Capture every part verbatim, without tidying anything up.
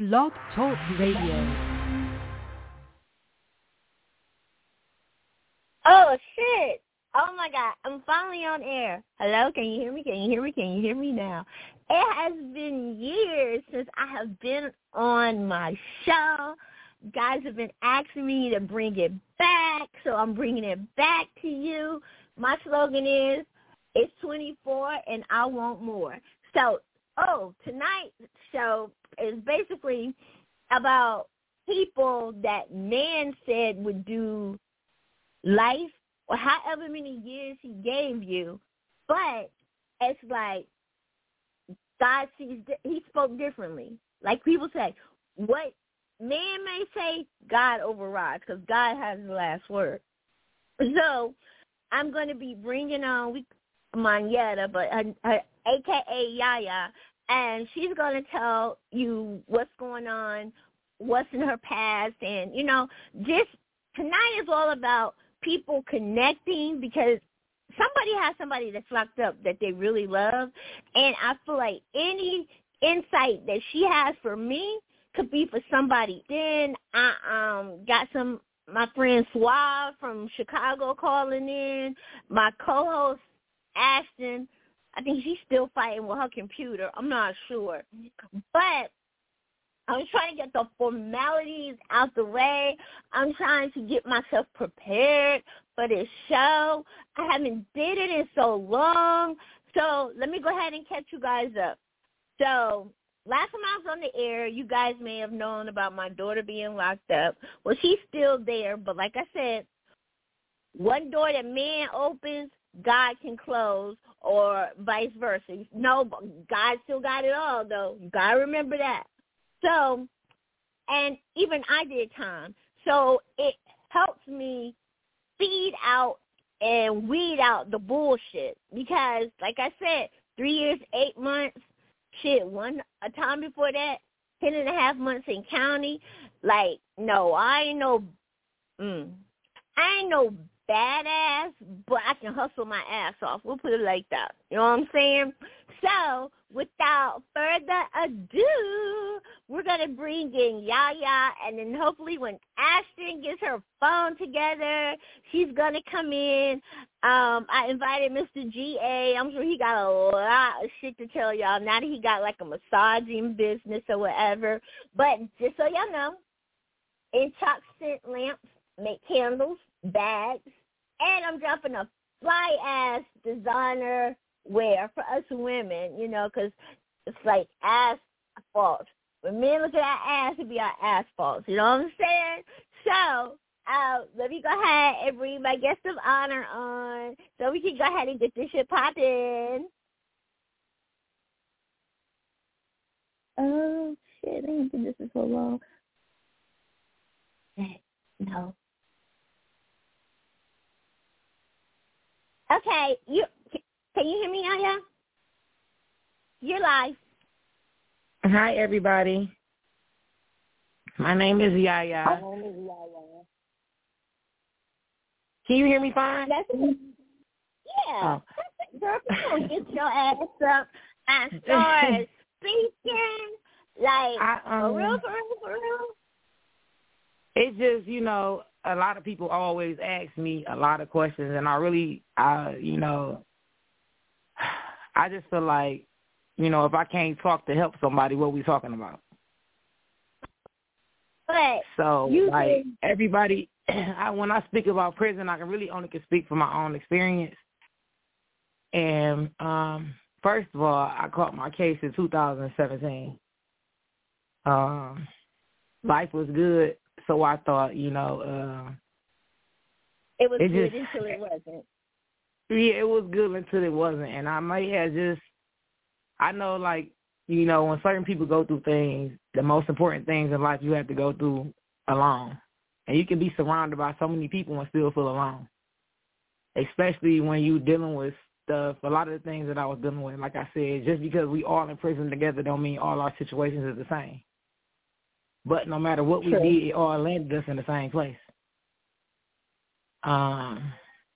Blog Talk Radio. Oh, shit. Oh, my God. I'm finally on air. Hello? Can you hear me? Can you hear me? Can you hear me now? It has been years since I have been on my show. Guys have been asking me to bring it back, so I'm bringing it back to you. My slogan is, it's twenty-four and I want more. So, oh, tonight's show is basically about people that man said would do life or however many years he gave you, but it's like God sees, he spoke differently. Like people say, what man may say, God overrides, because God has the last word. So I'm going to be bringing on we, Monyetta, but her, her, A K A Yaya, and she's going to tell you what's going on, what's in her past, and, you know, just tonight is all about people connecting, because somebody has somebody that's locked up that they really love, and I feel like any insight that she has for me could be for somebody. Then I um got some my friend Suave from Chicago calling in, my co-host Ashton. I think she's still fighting with her computer. I'm not sure, but I'm trying to get the formalities out the way. I'm trying to get myself prepared for this show. I haven't did it in so long. So let me go ahead and catch you guys up. So last time I was on the air, you guys may have known about my daughter being locked up. Well, she's still there, but like I said, one door that man opens, God can close, or vice versa. No, God still got it all, though. You got to remember that. So, and even I did time. So it helps me feed out and weed out the bullshit. Because, like I said, three years, eight months, shit, one a time before that, ten and a half months in county. Like, no, I ain't no, mm, I ain't no badass, but I can hustle my ass off. We'll put it like that. You know what I'm saying? So, without further ado, we're going to bring in Yaya, and then hopefully when Ashton gets her phone together, she's going to come in. Um, I invited Mister G A. I'm sure he got a lot of shit to tell y'all now that he got like a massaging business or whatever. But just so y'all know, Intox scent lamps make candles, bags, and I'm dropping a fly-ass designer wear for us women, you know, because it's like asphalt. When men look at our ass, it be our asphalt. You know what I'm saying? So, uh, let me go ahead and bring my guest of honor on so we can go ahead and get this shit popping. Oh, shit. I didn't do this for so long. No. Okay, you can you hear me, Yaya? You're live. Hi, everybody. My name is Yaya. My name is Yaya. Can you hear me fine? That's it. Yeah. Oh. Girl, if you don't get your ass up and start speaking, like, I, um, for real, for real, for real. It's just, you know, a lot of people always ask me a lot of questions, and I really, I, you know, I just feel like, you know, if I can't talk to help somebody, what we talking about? But so, you like, can... everybody, I, when I speak about prison, I can really only can speak from my own experience. And um, first of all, I caught my case in two thousand seventeen. Um, life was good, so I thought, you know, uh, it was it good just, until it wasn't. Yeah, it was good until it wasn't. And I might have just, I know, like, you know, when certain people go through things, the most important things in life you have to go through alone. And you can be surrounded by so many people and still feel alone, especially when you dealing with stuff. A lot of the things that I was dealing with, like I said, just because we all in prison together don't mean all our situations are the same. But no matter what we True. did, it all landed us in the same place. Um,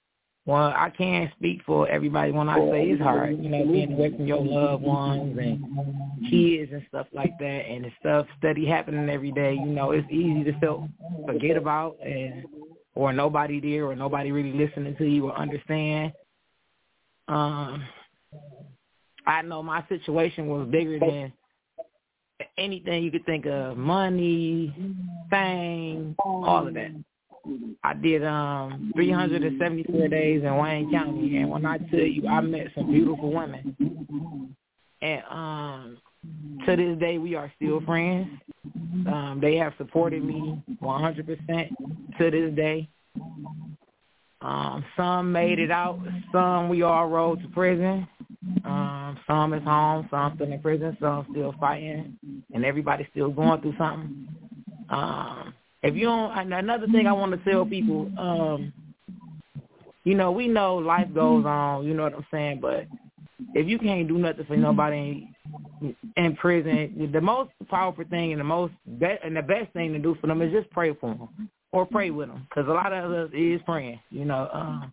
Well, I can't speak for everybody when I say it's hard, you know, being away from your loved ones and kids and stuff like that, and the stuff steady happening every day. You know, it's easy to feel forget about, and or nobody there, or nobody really listening to you or understand. Um, I know my situation was bigger than anything you could think of, money, fame, all of that. I did um three hundred seventy-four days in Wayne County, and when I tell you, I met some beautiful women. And um, to this day, we are still friends. Um, they have supported me one hundred percent to this day. Um, some made it out. Some we all rode to prison. Um, some is home. Some still in prison. Some still fighting. And everybody's still going through something. Um, if you don't, another thing I want to tell people, um, you know, we know life goes on, you know what I'm saying, but if you can't do nothing for nobody in, in prison, the most powerful thing and the most be- and the best thing to do for them is just pray for them or pray with them, because a lot of us is praying, you know. Um,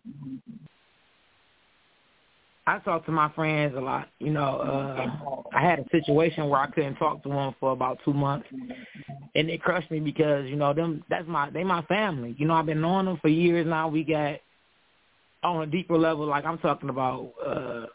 I talk to my friends a lot. You know, uh, I had a situation where I couldn't talk to them for about two months, and it crushed me because, you know, them that's my they my family. You know, I've been knowing them for years now. We got on a deeper level, like I'm talking about uh,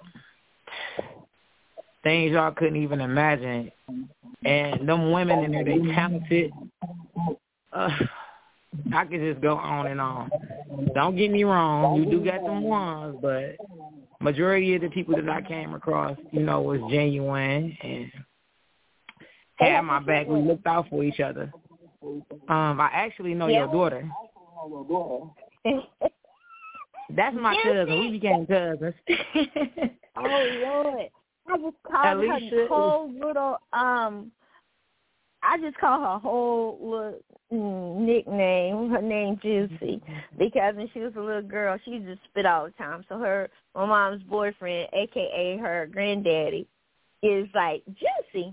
things y'all couldn't even imagine. And them women in there, they talented. Uh, I could just go on and on. Don't get me wrong, you do got them ones, but majority of the people that I came across, you know, was genuine and had my back. We looked out for each other. Um, I actually know yeah. your daughter. That's my cousin. We became cousins. Oh, Lord. I just called Alicia. Her whole little, um, I just call her whole little mm, nickname, her name Juicy, because when she was a little girl, she used to spit all the time. So her, my mom's boyfriend, a k a her granddaddy, is like, Juicy.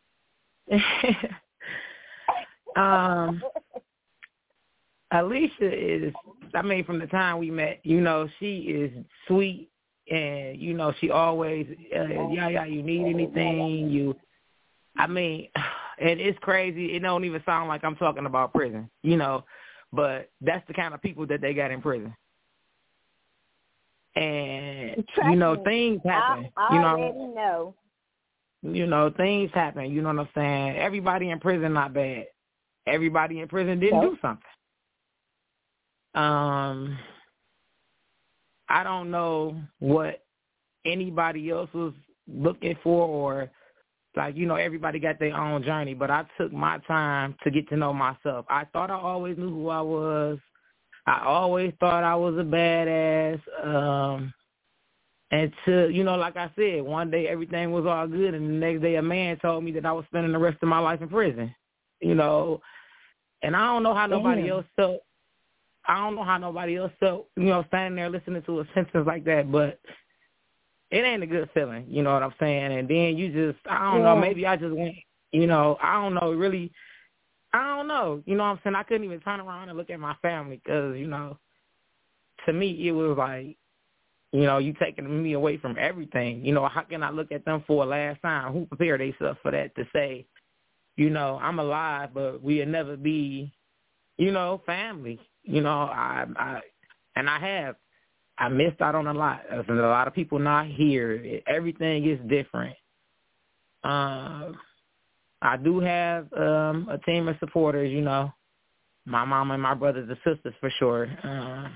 um, Alicia is, I mean, from the time we met, you know, she is sweet, and, you know, she always, uh, yeah, yeah, you need anything, you, I mean, and it's crazy. It don't even sound like I'm talking about prison, you know, but that's the kind of people that they got in prison. And, Trust you know, me, things happen. I, I you know, already know. You know, things happen. You know what I'm saying? Everybody in prison not bad. Everybody in prison didn't nope. do something. Um, I don't know what anybody else was looking for, or like, you know, everybody got their own journey, but I took my time to get to know myself. I thought I always knew who I was. I always thought I was a badass. Um, and to, you know, like I said, one day everything was all good, and the next day a man told me that I was spending the rest of my life in prison, you know. And I don't know how nobody Damn. else felt. I don't know how nobody else felt, you know, standing there listening to a sentence like that, but it ain't a good feeling, you know what I'm saying? And then you just, I don't yeah. know, maybe I just went, you know, I don't know, really, I don't know, you know what I'm saying? I couldn't even turn around and look at my family because, you know, to me it was like, you know, you taking me away from everything. You know, how can I look at them for a last time? Who prepared themselves for that to say, you know, I'm alive, but we'll never be, you know, family. You know, I, I, and I have, I missed out on a lot. There's a lot of people not here. Everything is different. Um, I do have um, a team of supporters, you know, my mom and my brothers and sisters for sure. Uh,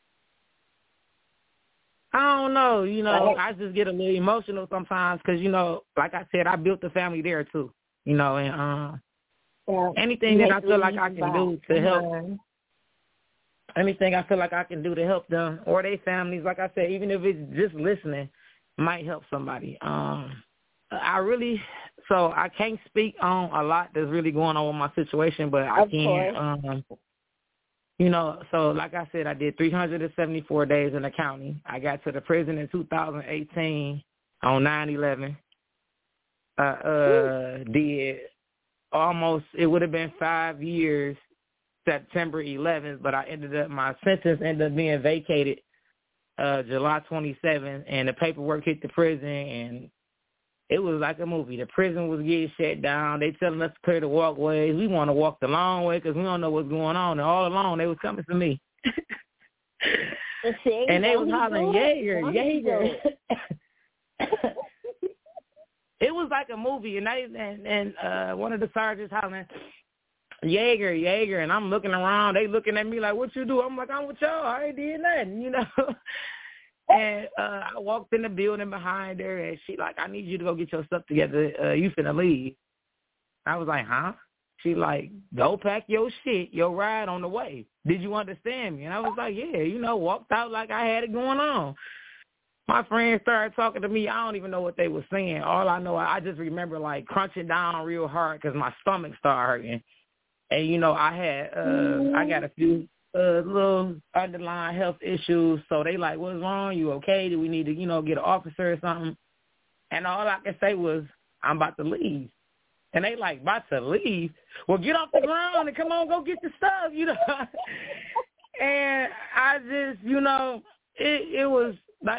I don't know, you know, I just get a little emotional sometimes because, you know, like I said, I built a family there too, you know, and uh, yeah. anything that I feel like I can do to help, anything I feel like I can do to help them or their families, like I said, even if it's just listening, might help somebody. Um, I really, so I can't speak on a lot that's really going on with my situation, but I of can, um, you know, so like I said, I did three hundred seventy-four days in the county. I got to the prison in two thousand eighteen on nine eleven. I uh, did almost, it would have been five years September eleventh, but I ended up, my sentence ended up being vacated uh, July twenty-seventh, and the paperwork hit the prison, and it was like a movie. The prison was getting shut down. They telling us to clear the walkways. We want to walk the long way because we don't know what's going on. And all along, they was coming for me. And they was hollering, Jaeger, Jaeger. It was like a movie, and they and, and uh, one of the sergeants hollering, Jaeger, Jaeger, and I'm looking around. They looking at me like, what you do? I'm like, I'm with y'all. I ain't did nothing, you know. And uh, I walked in the building behind her, and she like, I need you to go get your stuff together. Uh, you finna leave. I was like, huh? She like, go pack your shit, your ride on the way. Did you understand me? And I was like, yeah, you know, walked out like I had it going on. My friends started talking to me. I don't even know what they were saying. All I know, I just remember like crunching down real hard because my stomach started hurting. And, you know, I had, uh, I got a few uh, little underlying health issues. So they like, what's wrong? You okay? Do we need to, you know, get an officer or something? And all I could say was, I'm about to leave. And they like, about to leave? Well, get off the ground and come on, go get the stuff, you know. And I just, you know, it, it was like,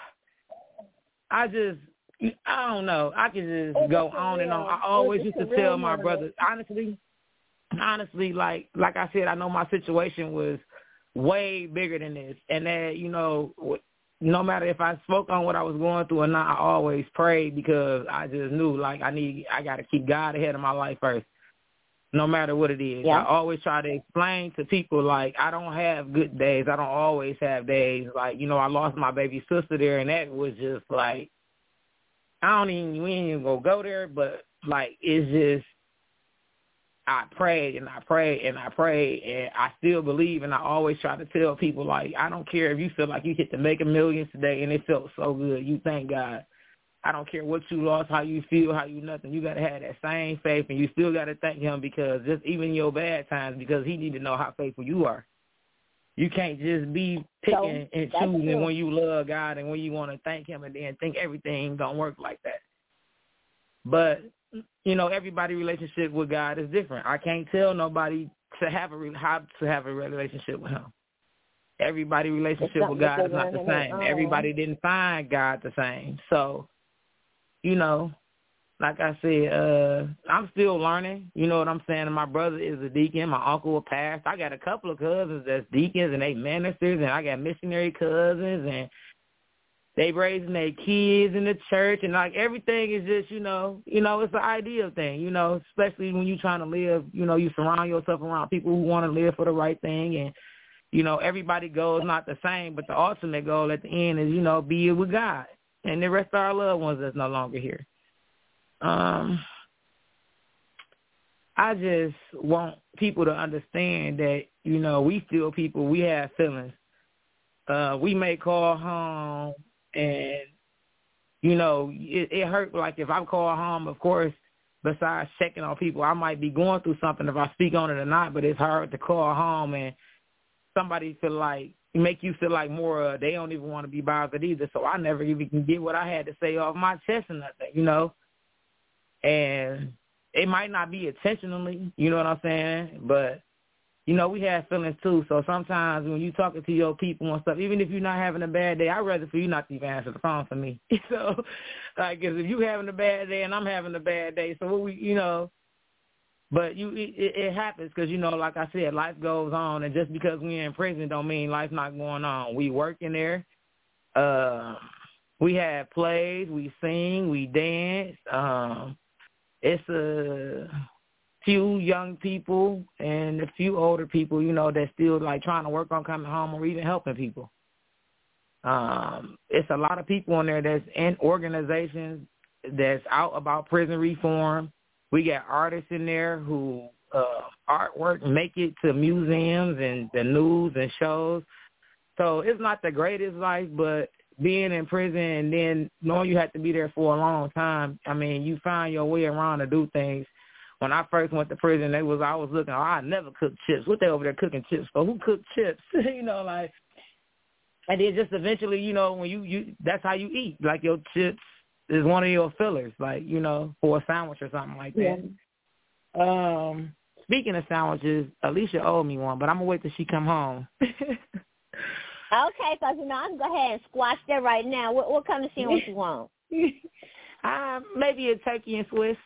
I just, I don't know. I can just go on and on. I always used to tell my brothers, honestly, honestly, like like I said, I know my situation was way bigger than this. And that, you know, no matter if I spoke on what I was going through or not, I always prayed because I just knew, like, I need, I got to keep God ahead of my life first, no matter what it is. Yeah. I always try to explain to people, like, I don't have good days. I don't always have days. Like, you know, I lost my baby sister there, and that was just, like, I don't even, we ain't even gonna go there, but, like, it's just, I prayed and I prayed and I prayed, and I still believe, and I always try to tell people, like, I don't care if you feel like you hit to make a million today and it felt so good. You thank God. I don't care what you lost, how you feel, how you nothing. You got to have that same faith, and you still got to thank him because just even your bad times, because he need to know how faithful you are. You can't just be picking so, and choosing true. When you love God and when you want to thank him and then think everything don't work like that. But, you know, everybody's relationship with God is different. I can't tell nobody to have a how to have a relationship with him. Everybody's relationship with God is not the same. Everybody didn't find God the same. So, you know, like I said, uh, I'm still learning. You know what I'm saying? And my brother is a deacon. My uncle a pastor. I got a couple of cousins that's deacons and they ministers, and I got missionary cousins, and they raising their kids in the church, and like everything is just, you know, you know, it's an ideal thing, you know, especially when you're trying to live, you know, you surround yourself around people who want to live for the right thing, and, you know, everybody's goal is not the same, but the ultimate goal at the end is, you know, be with God and the rest of our loved ones that's no longer here. Um, I just want people to understand that, you know, we still people, we have feelings. Uh, we may call home. And, you know, it, it hurt. Like if I call home, of course, besides checking on people, I might be going through something if I speak on it or not, but it's hard to call home and somebody feel like, make you feel like more, uh, they don't even want to be bothered either. So I never even can get what I had to say off my chest or nothing, you know. And it might not be intentionally, you know what I'm saying, but, you know, we have feelings too. So sometimes when you talking to your people and stuff, even if you're not having a bad day, I'd rather for you not to even answer the phone for me. So, like, cause if you having a bad day and I'm having a bad day, so what we, you know, but you, it, it happens because, you know, like I said, life goes on, and just because we're in prison don't mean life's not going on. We work in there. Uh, we have plays, we sing, we dance. Um, it's a few young people and a few older people, you know, that's still like trying to work on coming home or even helping people. Um, it's a lot of people in there that's in organizations that's out about prison reform. We got artists in there who uh, artwork make it to museums and the news and shows. So it's not the greatest life, but being in prison and then knowing you have to be there for a long time, I mean, you find your way around to do things. When I first went to prison, they was I was looking, oh, I never cooked chips. What they over there cooking chips for? Who cooked chips? you know, like, and then just eventually, you know, when you, you, that's how you eat. Like your chips is one of your fillers, like, you know, for a sandwich or something like that. Yeah. Um, speaking of sandwiches, Alicia owed me one, but I'm going to wait till she come home. Okay, because, you know, I can go ahead and squash that right now. What, what kind of sandwich you want? uh, maybe a turkey and Swiss.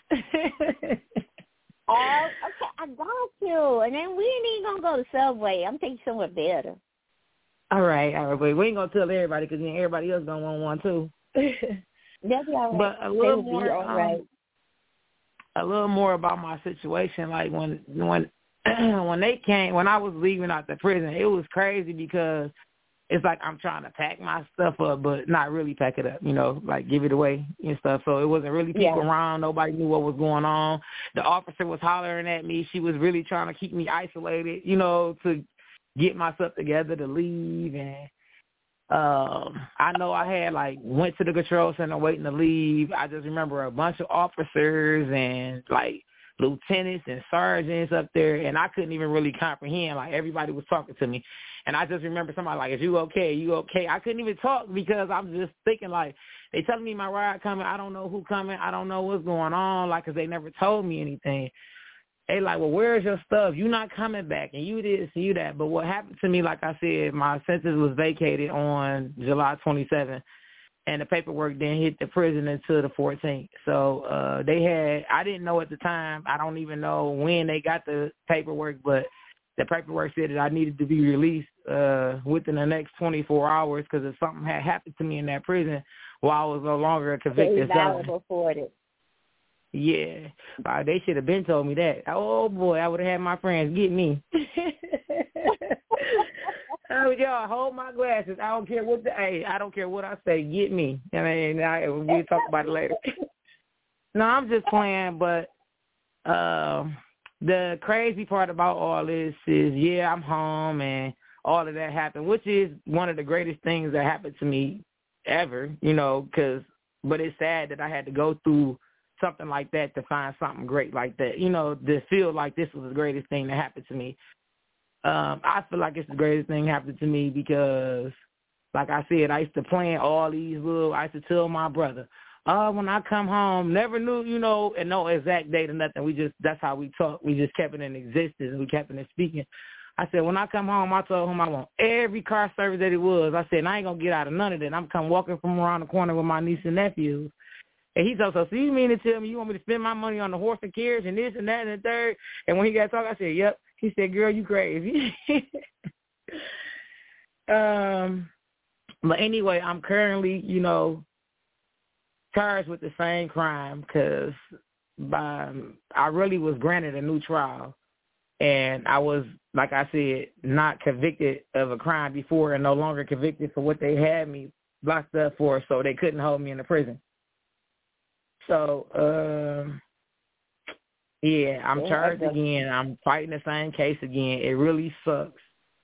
Oh, okay, I got you. And then we ain't even going to go to Subway. I'm thinking somewhere better. All right, all right, but we ain't going to tell everybody because then everybody else going to want one, too. That'll be all right. But a little That'll more, be all right. um, a little more about my situation. Like when when when they came, when I was leaving out the prison, it was crazy because it's like I'm trying to pack my stuff up, but not really pack it up, you know, like give it away and stuff. So it wasn't really people Yeah. around. Nobody knew what was going on. The officer was hollering at me. She was really trying to keep me isolated, you know, to get myself together to leave. And um, I know I had like went to the control center waiting to leave. I just remember a bunch of officers and like lieutenants and sergeants up there, and I couldn't even really comprehend. Like everybody was talking to me. And I just remember somebody like, is you okay? You okay? I couldn't even talk because I'm just thinking like, they telling me my ride coming. I don't know who coming. I don't know what's going on. Like, because they never told me anything. They like, well, where's your stuff? You not coming back. And you this and you that. But what happened to me, like I said, my sentence was vacated on July twenty-seventh. And the paperwork didn't hit the prison until the fourteenth. So uh, they had, I didn't know at the time. I don't even know when they got the paperwork, but the paperwork said that I needed to be released uh, within the next twenty-four hours because if something had happened to me in that prison while I was no longer a convicted felon. For it. Yeah. Uh, they should have been told me that. Oh, boy, I would have had my friends get me. Oh, y'all, hold my glasses. I don't care what the, hey, I don't care what I say. Get me. I mean, I, we'll talk about it later. No, I'm just playing, but um, the crazy part about all this is, yeah, I'm home and all of that happened, which is one of the greatest things that happened to me ever, you know, because, but it's sad that I had to go through something like that to find something great like that, you know, to feel like this was the greatest thing that happened to me. Um, I feel like it's the greatest thing happened to me because, like I said, I used to plan all these little, I used to tell my brother, oh, when I come home, never knew, you know, and no exact date or nothing. We just, that's how we talk. We just kept it in existence. We kept it in speaking. I said, when I come home, I told him I want every car service that it was. I said, I ain't going to get out of none of that. I'm come walking from around the corner with my niece and nephews. And he told, so, so you mean to tell me you want me to spend my money on the horse and carriage and this and that and the third? And when he got talking, I said, yep. He said, girl, you crazy. um, but anyway, I'm currently, you know, charged with the same crime because I really was granted a new trial. And I was, like I said, not convicted of a crime before and no longer convicted for what they had me locked up for, so they couldn't hold me in the prison. So, um, yeah, I'm yeah, charged again. I'm fighting the same case again. It really sucks.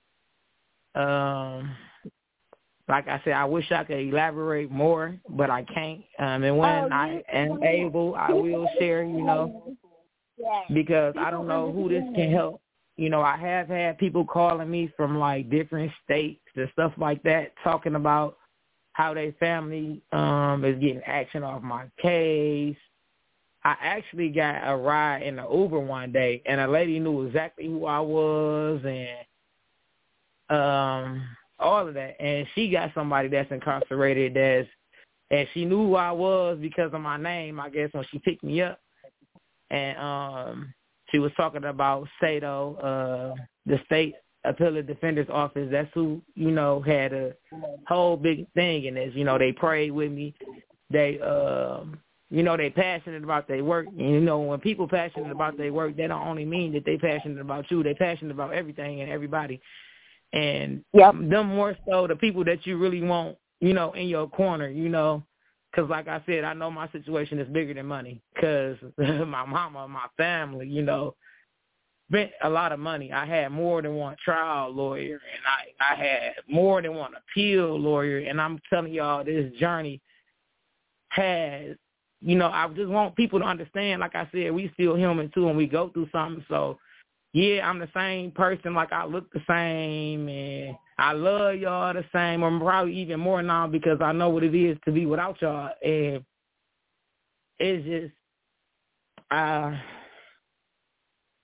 Um, like I said, I wish I could elaborate more, but I can't. Um, and when oh, I am able, I will share, you know, because I don't know who this can help. You know, I have had people calling me from, like, different states and stuff like that, talking about how their family um, is getting action off my case. I actually got a ride in the Uber one day, and a lady knew exactly who I was and um, all of that. And she got somebody that's incarcerated that's, and she knew who I was because of my name, I guess, when she picked me up. And um, she was talking about SATO, uh, the State Appellate Defender's Office. That's who, you know, had a whole big thing in this. You know, they prayed with me. They, um, you know, they passionate about their work. And, you know, when people passionate about their work, they don't only mean that they passionate about you. They passionate about everything and everybody. And yep. them more so the people that you really want, you know, in your corner, you know. Because, like I said, I know my situation is bigger than money because my mama, my family, you know, spent a lot of money. I had more than one trial lawyer, and I, I had more than one appeal lawyer. And I'm telling y'all, this journey has, you know, I just want people to understand, like I said, we still human, too, and we go through something. So, yeah, I'm the same person. Like, I look the same, and I love y'all the same, or probably even more now because I know what it is to be without y'all. And it's just, uh,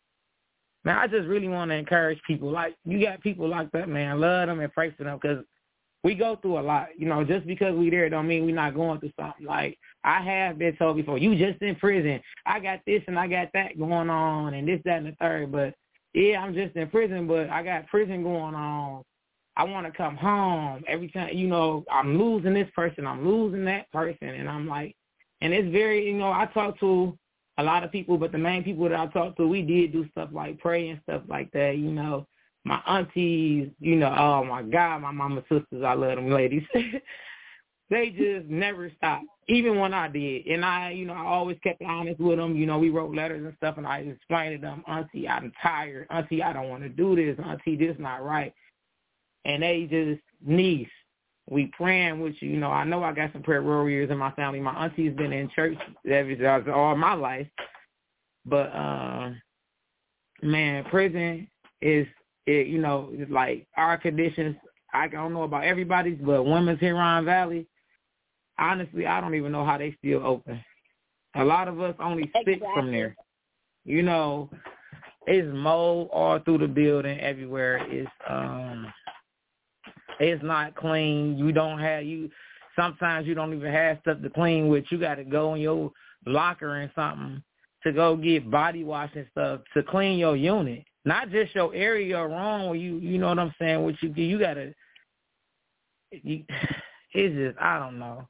man, I just really want to encourage people. Like, you got people like that, man. Love them and pray for them because we go through a lot. You know, just because we there don't mean we're not going through something. Like, I have been told before, you just in prison. I got this and I got that going on and this, that, and the third. But, yeah, I'm just in prison, but I got prison going on. I want to come home. Every time, you know, I'm losing this person, I'm losing that person. And I'm like, and it's very, you know, I talk to a lot of people, but the main people that I talk to, we did do stuff like pray and stuff like that, you know. My aunties, you know, oh, my God, my mama's sisters, I love them ladies. They just never stopped, even when I did. And I, you know, I always kept honest with them. You know, we wrote letters and stuff, and I explained to them, Auntie, I'm tired. Auntie, I don't want to do this. Auntie, this not right. And they just, niece, we praying with you. You know, I know I got some prayer warriors in my family. My auntie's been in church every, all my life. But, uh, man, prison is, it, you know, it's like our conditions. I don't know about everybody's, but Women's Huron Valley, honestly, I don't even know how they still open. A lot of us only sick exactly. from there. You know, it's mold all through the building everywhere. It's um, it's not clean. You don't have you. Sometimes you don't even have stuff to clean with. You got to go in your locker and something to go get body wash and stuff to clean your unit. Not just your area wrong where you, you know what I'm saying, what you do. You got to, you, it's just, I don't know.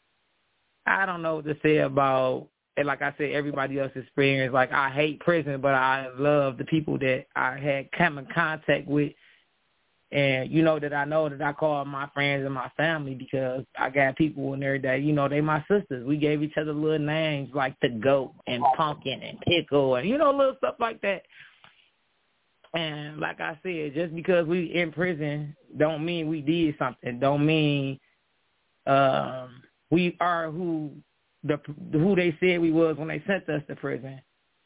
I don't know what to say about, and like I said, everybody else's experience. Like, I hate prison, but I love the people that I had come in contact with. And, you know, that I know that I call my friends and my family because I got people in there that, you know, they my sisters. We gave each other little names like the Goat and Pumpkin and Pickle and, you know, little stuff like that. And like I said, just because we in prison don't mean we did something. Don't mean um, we are who the who they said we was when they sent us to prison.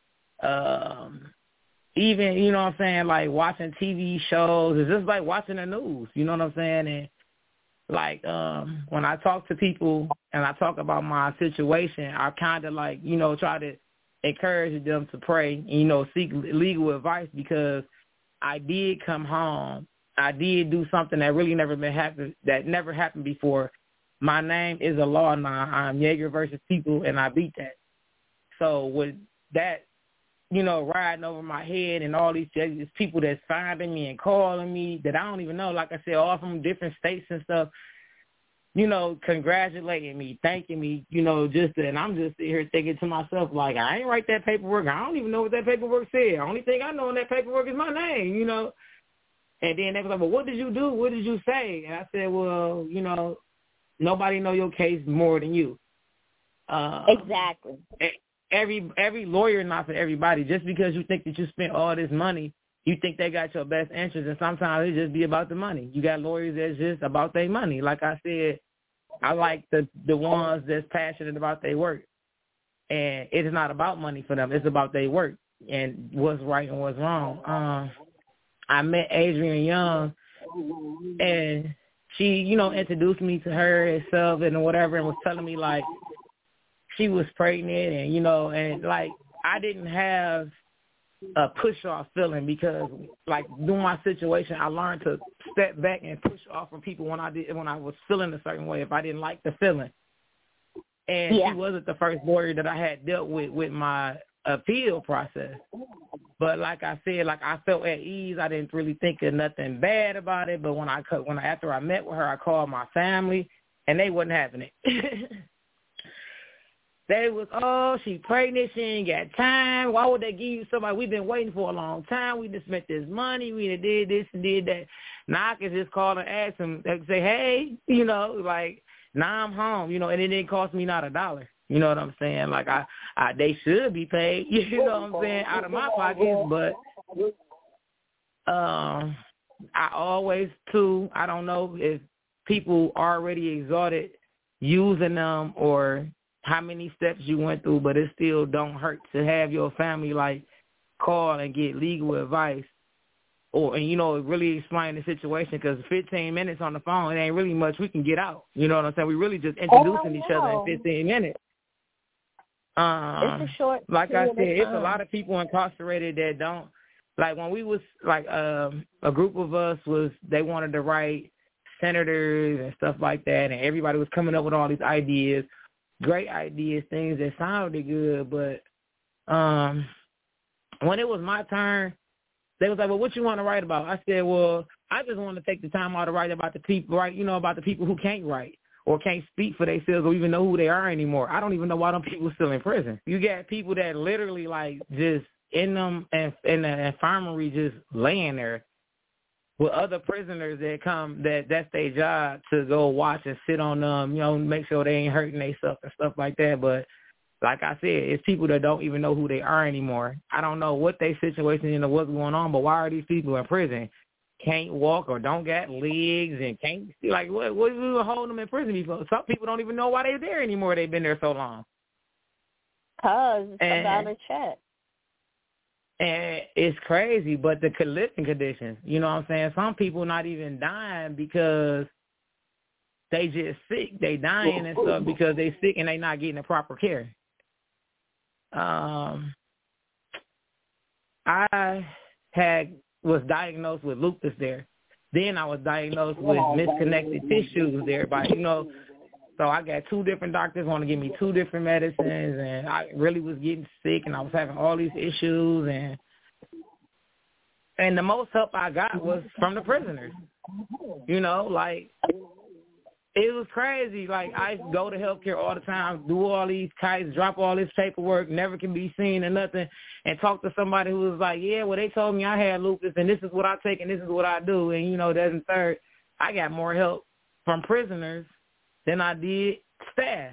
Um, even, you know what I'm saying, like watching T V shows, it's just like watching the news. You know what I'm saying? And like um, when I talk to people and I talk about my situation, I kind of like, you know, try to encourage them to pray and, you know, seek legal advice because I did come home. I did do something that really never been happened, that never happened before. My name is a law now. I'm Yeager versus People, and I beat that. So with that, you know, riding over my head and all these people that's finding me and calling me that I don't even know, like I said, all from different states and stuff, you know, congratulating me, thanking me, you know, just, and I'm just sitting here thinking to myself, like, I ain't write that paperwork. I don't even know what that paperwork said. The only thing I know in that paperwork is my name, you know. And then they was like, well, what did you do? What did you say? And I said, well, you know, nobody know your case more than you. Uh, exactly. Every every lawyer not for everybody. Just because you think that you spent all this money, you think they got your best interest, and sometimes it just be about the money. You got lawyers that's just about their money. Like I said, I like the the ones that's passionate about their work. And it is not about money for them. It's about their work and what's right and what's wrong. Um, I met Adrienne Young, and she, you know, introduced me to her herself and whatever and was telling me, like, she was pregnant and, you know, and, like, I didn't have a push-off feeling because, like, through my situation, I learned to step back and push off from people when I did when I was feeling a certain way if I didn't like the feeling. And yeah. she wasn't the first lawyer that I had dealt with with my appeal process. But like I said, like I felt at ease. I didn't really think of nothing bad about it. But when I when I, after I met with her, I called my family, and they wasn't having it. They was, oh, she pregnant, she ain't got time. Why would they give you somebody? We've been waiting for a long time. We just spent this money. We done did this and did that. Now I can just call and ask them, they say, hey, you know, like, now I'm home, you know, and it didn't cost me not a dollar. You know what I'm saying? Like, I, I they should be paid, you know what I'm saying, out of my pockets. But um, I always, too, I don't know if people already exhausted using them or how many steps you went through, but it still don't hurt to have your family, like, call and get legal advice or, and, you know, really explain the situation because fifteen minutes on the phone, it ain't really much we can get out. You know what I'm saying? We really just introducing oh, each other in fifteen minutes. Um, it's a short like I said, it's a lot of people incarcerated that don't, like when we was, like um, a group of us was, they wanted to write senators and stuff like that, and everybody was coming up with all these ideas, great ideas, things that sounded good. But um, when it was my turn, they was like, well, what you want to write about? I said, well, I just want to take the time out to write about the people, right? You know, about the people who can't write or can't speak for themselves or even know who they are anymore. I don't even know why them people still in prison. You got people that literally, like, just in them and in the infirmary just laying there with other prisoners that come, that that's their job to go watch and sit on them, you know, make sure they ain't hurting themselves and stuff like that. But like I said, it's people that don't even know who they are anymore. I don't know what their situation is or what's going on, but why are these people in prison? Can't walk or don't got legs and can't see, like, what what we were holding them in prison before? Some people don't even know why they're there anymore. They've been there so long. Cause it's and, about a check. And it's crazy, but the living conditions, you know what I'm saying? Some people not even dying because they just sick. They dying and stuff because they sick and they not getting the proper care. Um, I had was diagnosed with lupus there. Then I was diagnosed with misconnected tissues there. By you know, so I got two different doctors want to give me two different medicines, and I really was getting sick, and I was having all these issues, and and the most help I got was from the prisoners. You know, like, it was crazy. Like, I go to healthcare all the time, do all these kites, drop all this paperwork, never can be seen or nothing, and talk to somebody who was like, yeah, well, they told me I had lupus, and this is what I take, and this is what I do. And, you know, that and third, I got more help from prisoners than I did staff.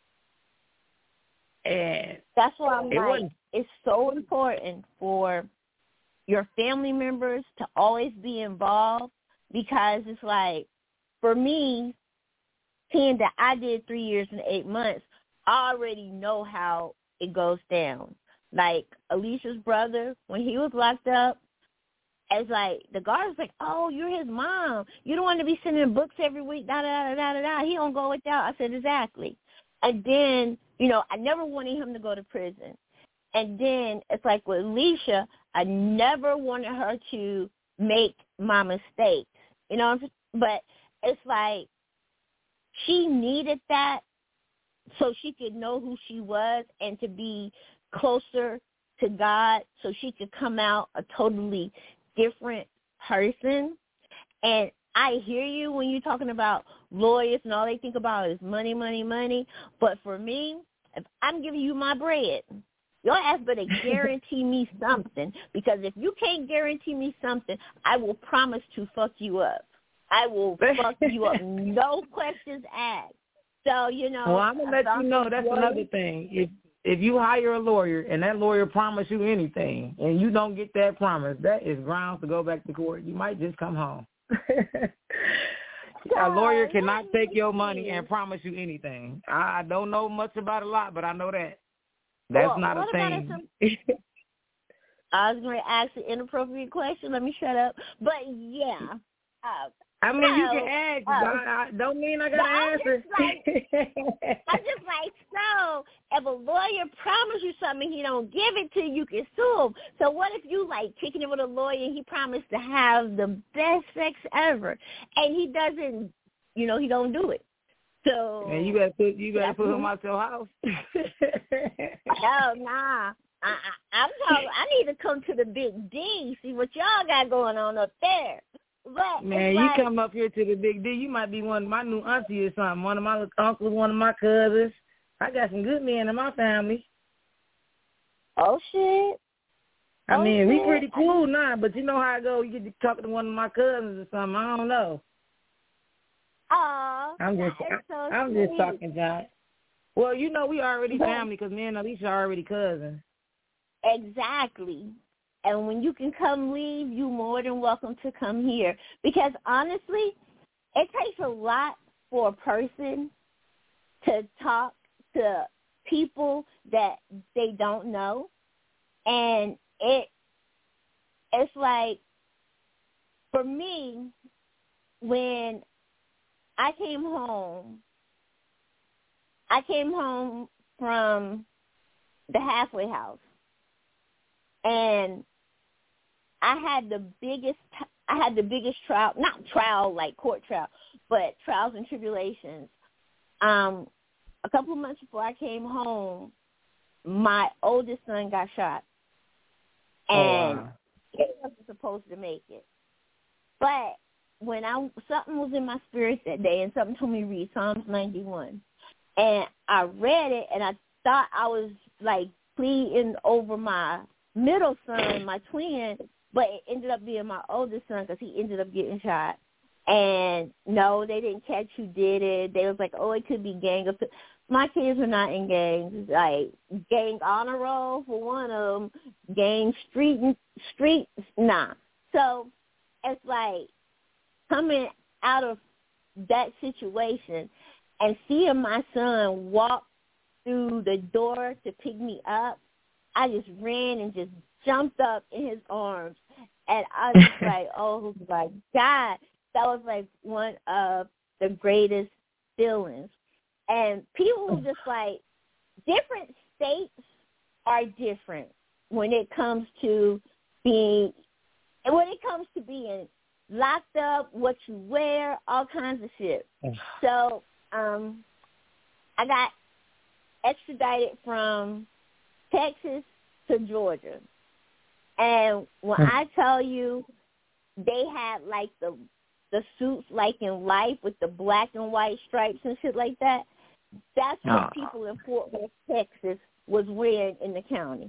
And that's why I'm it like, wasn't, it's so important for your family members to always be involved, because it's like, for me, seeing that I did three years and eight months, I already know how it goes down. Like, Alicia's brother, when he was locked up, it's like, the guard was like, oh, you're his mom. You don't want to be sending books every week, da-da-da-da-da-da. Da, da, da. He don't go without. I said, exactly. And then, you know, I never wanted him to go to prison. And then it's like with Alicia, I never wanted her to make my mistakes. You know, but it's like, she needed that so she could know who she was and to be closer to God so she could come out a totally different person. And I hear you when you're talking about lawyers and all they think about is money, money, money. But for me, if I'm giving you my bread, your ass better guarantee me something, because if you can't guarantee me something, I will promise to fuck you up. I will fuck you up. No questions asked. So, you know. Well, I'm going to let you know that's lawyer. Another thing. If if you hire a lawyer and that lawyer promise you anything and you don't get that promise, that is grounds to go back to court. You might just come home. A lawyer cannot take your money and promise you anything. I don't know much about a lot, but I know that. That's well, not a thing. Some, I was going to ask an inappropriate question. Let me shut up. But, yeah. Uh, I mean, so, you can ask. Uh, I, I don't mean I got to answer. Like, I'm just like, so if a lawyer promised you something and he don't give it to you, you can sue him. So what if you, like, kicking it with a lawyer and he promised to have the best sex ever, and he doesn't, you know, he don't do it? So and you gotta put you gotta put him out your house. Hell nah. I, I, I'm talking. I need to come to the Big D, see what y'all got going on up there. But man, you like, come up here to the Big D, you might be one of my new auntie or something. One of my uncles, one of my cousins. I got some good men in my family. Oh shit. I oh, mean, shit. we pretty cool now, but you know how I go. You get to talk to one of my cousins or something. I don't know. Oh, I'm just, so I'm sweet. just talking, John. Well, you know, we already family because me and Alicia are already cousins. Exactly. And when you can come leave, you more than welcome to come here. Because honestly, it takes a lot for a person to talk to people that they don't know. And it, it's like, for me, when I came home, I came home from the halfway house, and I had the biggest, I had the biggest trial, not trial like court trial, but trials and tribulations. Um, a couple of months before I came home, my oldest son got shot, and oh, wow. he wasn't supposed to make it. But when I something was in my spirit that day, and something told me to read Psalms ninety-one, and I read it, and I thought I was like pleading over my middle son, my twin, but it ended up being my oldest son because he ended up getting shot. And no, they didn't catch who did it. They was like, oh, it could be gang. My kids are not in gangs. Like gang honor roll for one of them, gang street street nah. So it's like coming out of that situation and seeing my son walk through the door to pick me up, I just ran and just jumped up in his arms. And I was like, oh, my God. That was like one of the greatest feelings. And people were just like, different states are different when it comes to being, when it comes to being locked up, what you wear, all kinds of shit. So um, I got extradited from Texas to Georgia. And when I tell you they had like the the suits like in Life with the black and white stripes and shit like that, that's what oh. people in Fort Worth, Texas was wearing in the county.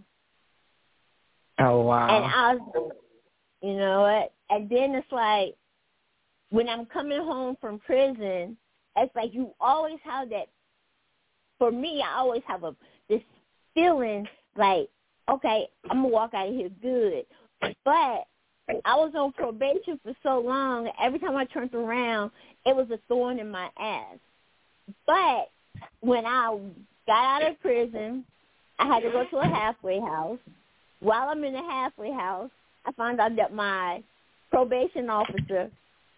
Oh, wow. And I was, you know what? And then it's like, when I'm coming home from prison, it's like you always have that, for me, I always have a this feeling like, okay, I'm going to walk out of here good. But I was on probation for so long, every time I turned around, it was a thorn in my ass. But when I got out of prison, I had to go to a halfway house. While I'm in the halfway house, I found out that my probation officer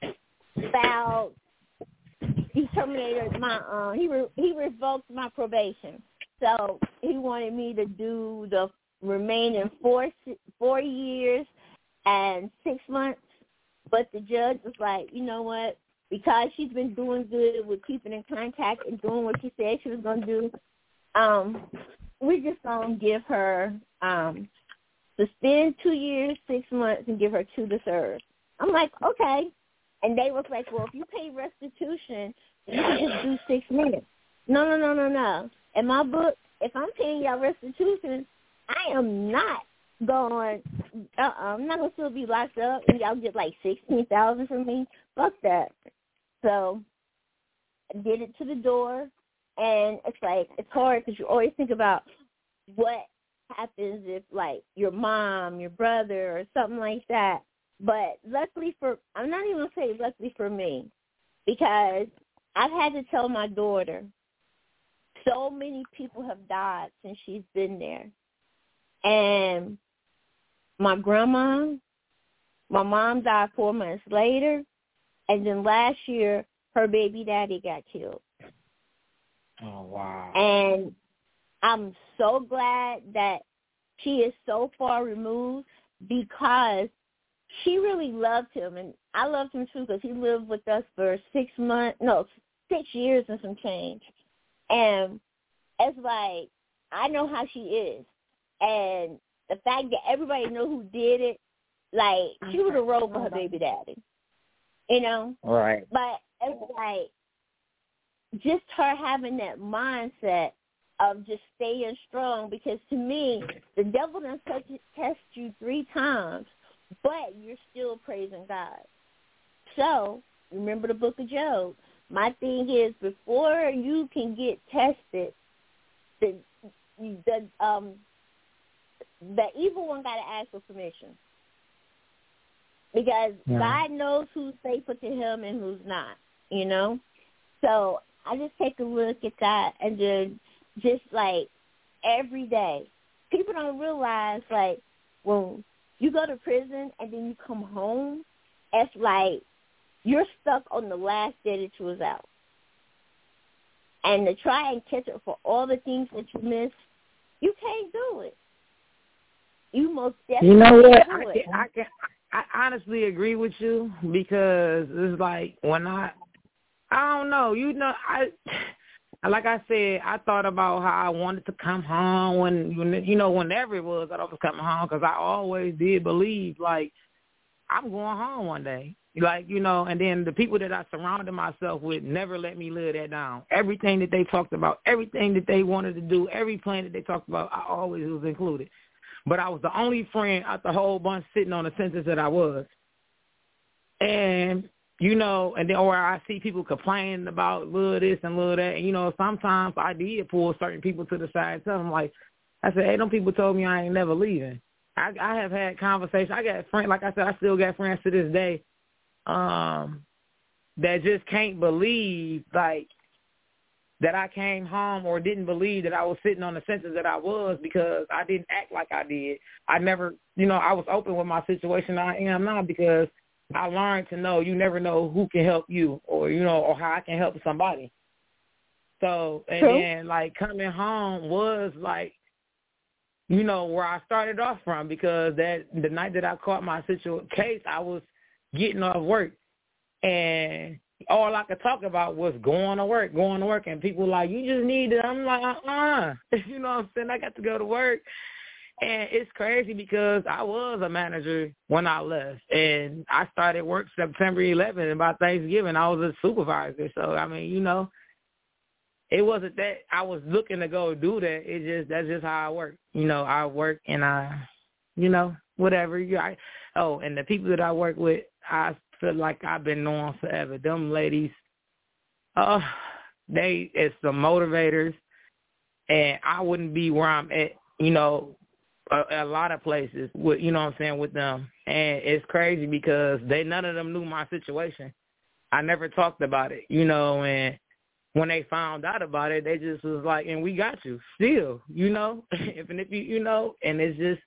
filed, he terminated my, uh, he re, he revoked my probation. So he wanted me to do the remaining four four years and six months, but the judge was like, you know what, because she's been doing good with keeping in contact and doing what she said she was going to do, um, we're just going to give her, um, suspend two years, six months, and give her two to serve. I'm like, okay. And they was like, well, if you pay restitution, you can just do six months. No, no, no, no, no. In my book, if I'm paying y'all restitution, I am not going, uh-uh, I'm not going to still be locked up and y'all get like sixteen thousand dollars from me. Fuck that. So I did it to the door, and it's like, it's hard because you always think about what happens if, like, your mom, your brother, or something like that. But luckily for, I'm not even going to say luckily for me, because I've had to tell my daughter, so many people have died since she's been there. And my grandma, my mom died four months later, and then last year, her baby daddy got killed. Oh, wow. And I'm so glad that she is so far removed, because she really loved him, and I loved him too, because he lived with us for six months, no, six years and some change. And it's like, I know how she is. And the fact that everybody know who did it, like, she would have rolled for her baby daddy, you know? Right. But it's like, just her having that mindset of just staying strong, because to me, the devil done test you three times, but you're still praising God. So, remember the book of Job. My thing is, before you can get tested, the the um the evil one got to ask for permission, because yeah. God knows who's faithful to him and who's not, you know? So I just take a look at that, and then just like every day, people don't realize, like, when you go to prison and then you come home, it's like you're stuck on the last day that you was out. And to try and catch up for all the things that you missed, you can't do it. You most definitely You know what? can't do I it. can, I can I honestly agree with you, because it's like when I I don't know. You know, I like I said, I thought about how I wanted to come home when, when you know, whenever it was that I was coming home, because I always did believe, like, I'm going home one day. Like, you know, and then the people that I surrounded myself with never let me live that down. Everything that they talked about, everything that they wanted to do, every plan that they talked about, I always was included. But I was the only friend out the whole bunch sitting on the sentence that I was. And you know, and then or I see people complaining about little this and little that. And, you know, sometimes I did pull certain people to the side and tell them, like, I said, hey, them people told me I ain't never leaving. I, I have had conversations. I got friends, like I said, I still got friends to this day um, that just can't believe, like, that I came home or didn't believe that I was sitting on the sentence that I was because I didn't act like I did. I never, you know, I was open with my situation I am now because I learned to know you never know who can help you or, you know, or how I can help somebody. So, and True. then, like, coming home was, like, you know, where I started off from because that the night that I caught my situation case, I was getting off work. And all I could talk about was going to work, going to work. And people were like, you just need it. I'm like, uh-uh. You know what I'm saying? I got to go to work. And it's crazy because I was a manager when I left, and I started work September eleventh, and by Thanksgiving, I was a supervisor. So, I mean, you know, it wasn't that I was looking to go do that. It just that's just how I work. You know, I work and I, you know, whatever. You, I, oh, and the people that I work with, I feel like I've been knowing forever. Them ladies, uh, they it's the motivators, and I wouldn't be where I'm at, you know, A, a lot of places with, you know what I'm saying, with them. And it's crazy because they, none of them knew my situation. I never talked about it, you know, and when they found out about it, they just was like, and we got you still, you know, if, and if you, you know, and it's just,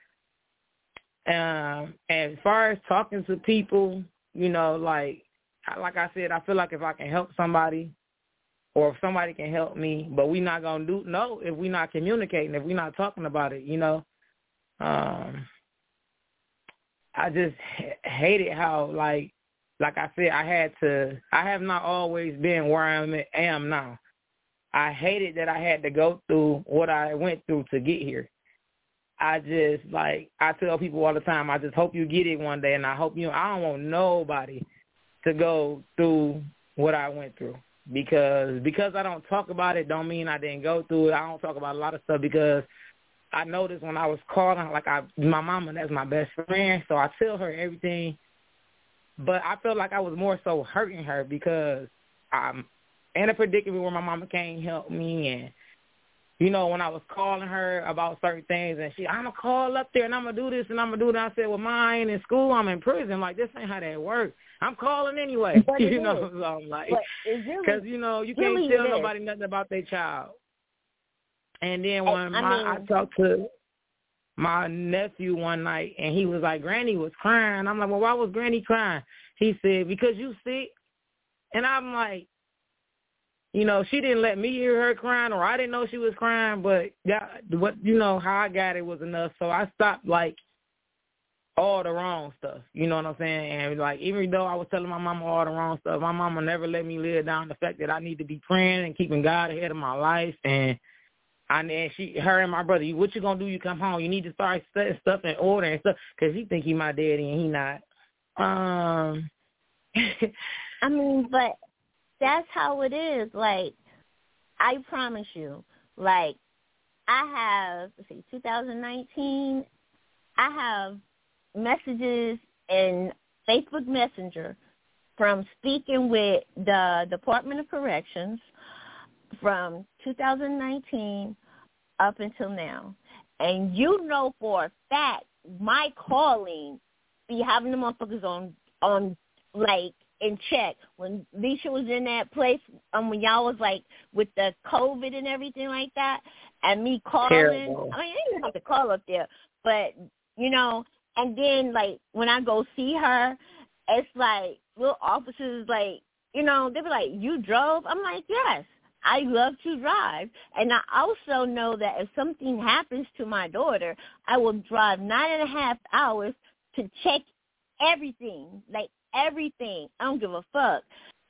um, and as far as talking to people, you know, like, like I said, I feel like if I can help somebody or if somebody can help me, but we not going to do, no, if we not communicating, if we not talking about it, you know. Um, I just h- hated how, like, like I said, I had to, I have not always been where I am, am now. I hated that I had to go through what I went through to get here. I just, like, I tell people all the time, I just hope you get it one day, and I hope you, I don't want nobody to go through what I went through. Because because I don't talk about it don't mean I didn't go through it. I don't talk about a lot of stuff because I noticed when I was calling, like I, my mama, that's my best friend, so I tell her everything. But I felt like I was more so hurting her because I'm in a predicament where my mama can't help me. And, you know, when I was calling her about certain things and she, I'm going to call up there and I'm going to do this and I'm going to do that. I said, well, ma, I ain't in school. I'm in prison. Like, this ain't how that works. I'm calling anyway. But you know, so I'm like, because, really, you know, you can't really tell nobody nothing about their child. And then when I, my, I, mean, I talked to my nephew one night, and he was like, Granny was crying. I'm like, well, why was Granny crying? He said, because you sick. And I'm like, you know, she didn't let me hear her crying, or I didn't know she was crying, but yeah, what you know, how I got it was enough. So I stopped, like, all the wrong stuff. You know what I'm saying? And, like, even though I was telling my mama all the wrong stuff, my mama never let me live down the fact that I need to be praying and keeping God ahead of my life. And I, and she, her and my brother, what you gonna do? You come home. You need to start setting stuff in order and stuff, because he think he my daddy and he not. Um, I mean, but that's how it is. Like, I promise you, like, I have, let's see, two thousand nineteen, I have messages in Facebook Messenger from speaking with the Department of Corrections from two thousand nineteen up until now. And you know for a fact, my calling be having the motherfuckers on, on like, in check. When Leisha was in that place, um, when y'all was, like, with the COVID and everything like that, and me calling, Terrible. I mean, I didn't have to call up there, but, you know, and then, like, when I go see her, it's like, little officers, like, you know, they be like, you drove? I'm like, yes, I love to drive. And I also know that if something happens to my daughter, I will drive nine and a half hours to check everything, like everything. I don't give a fuck.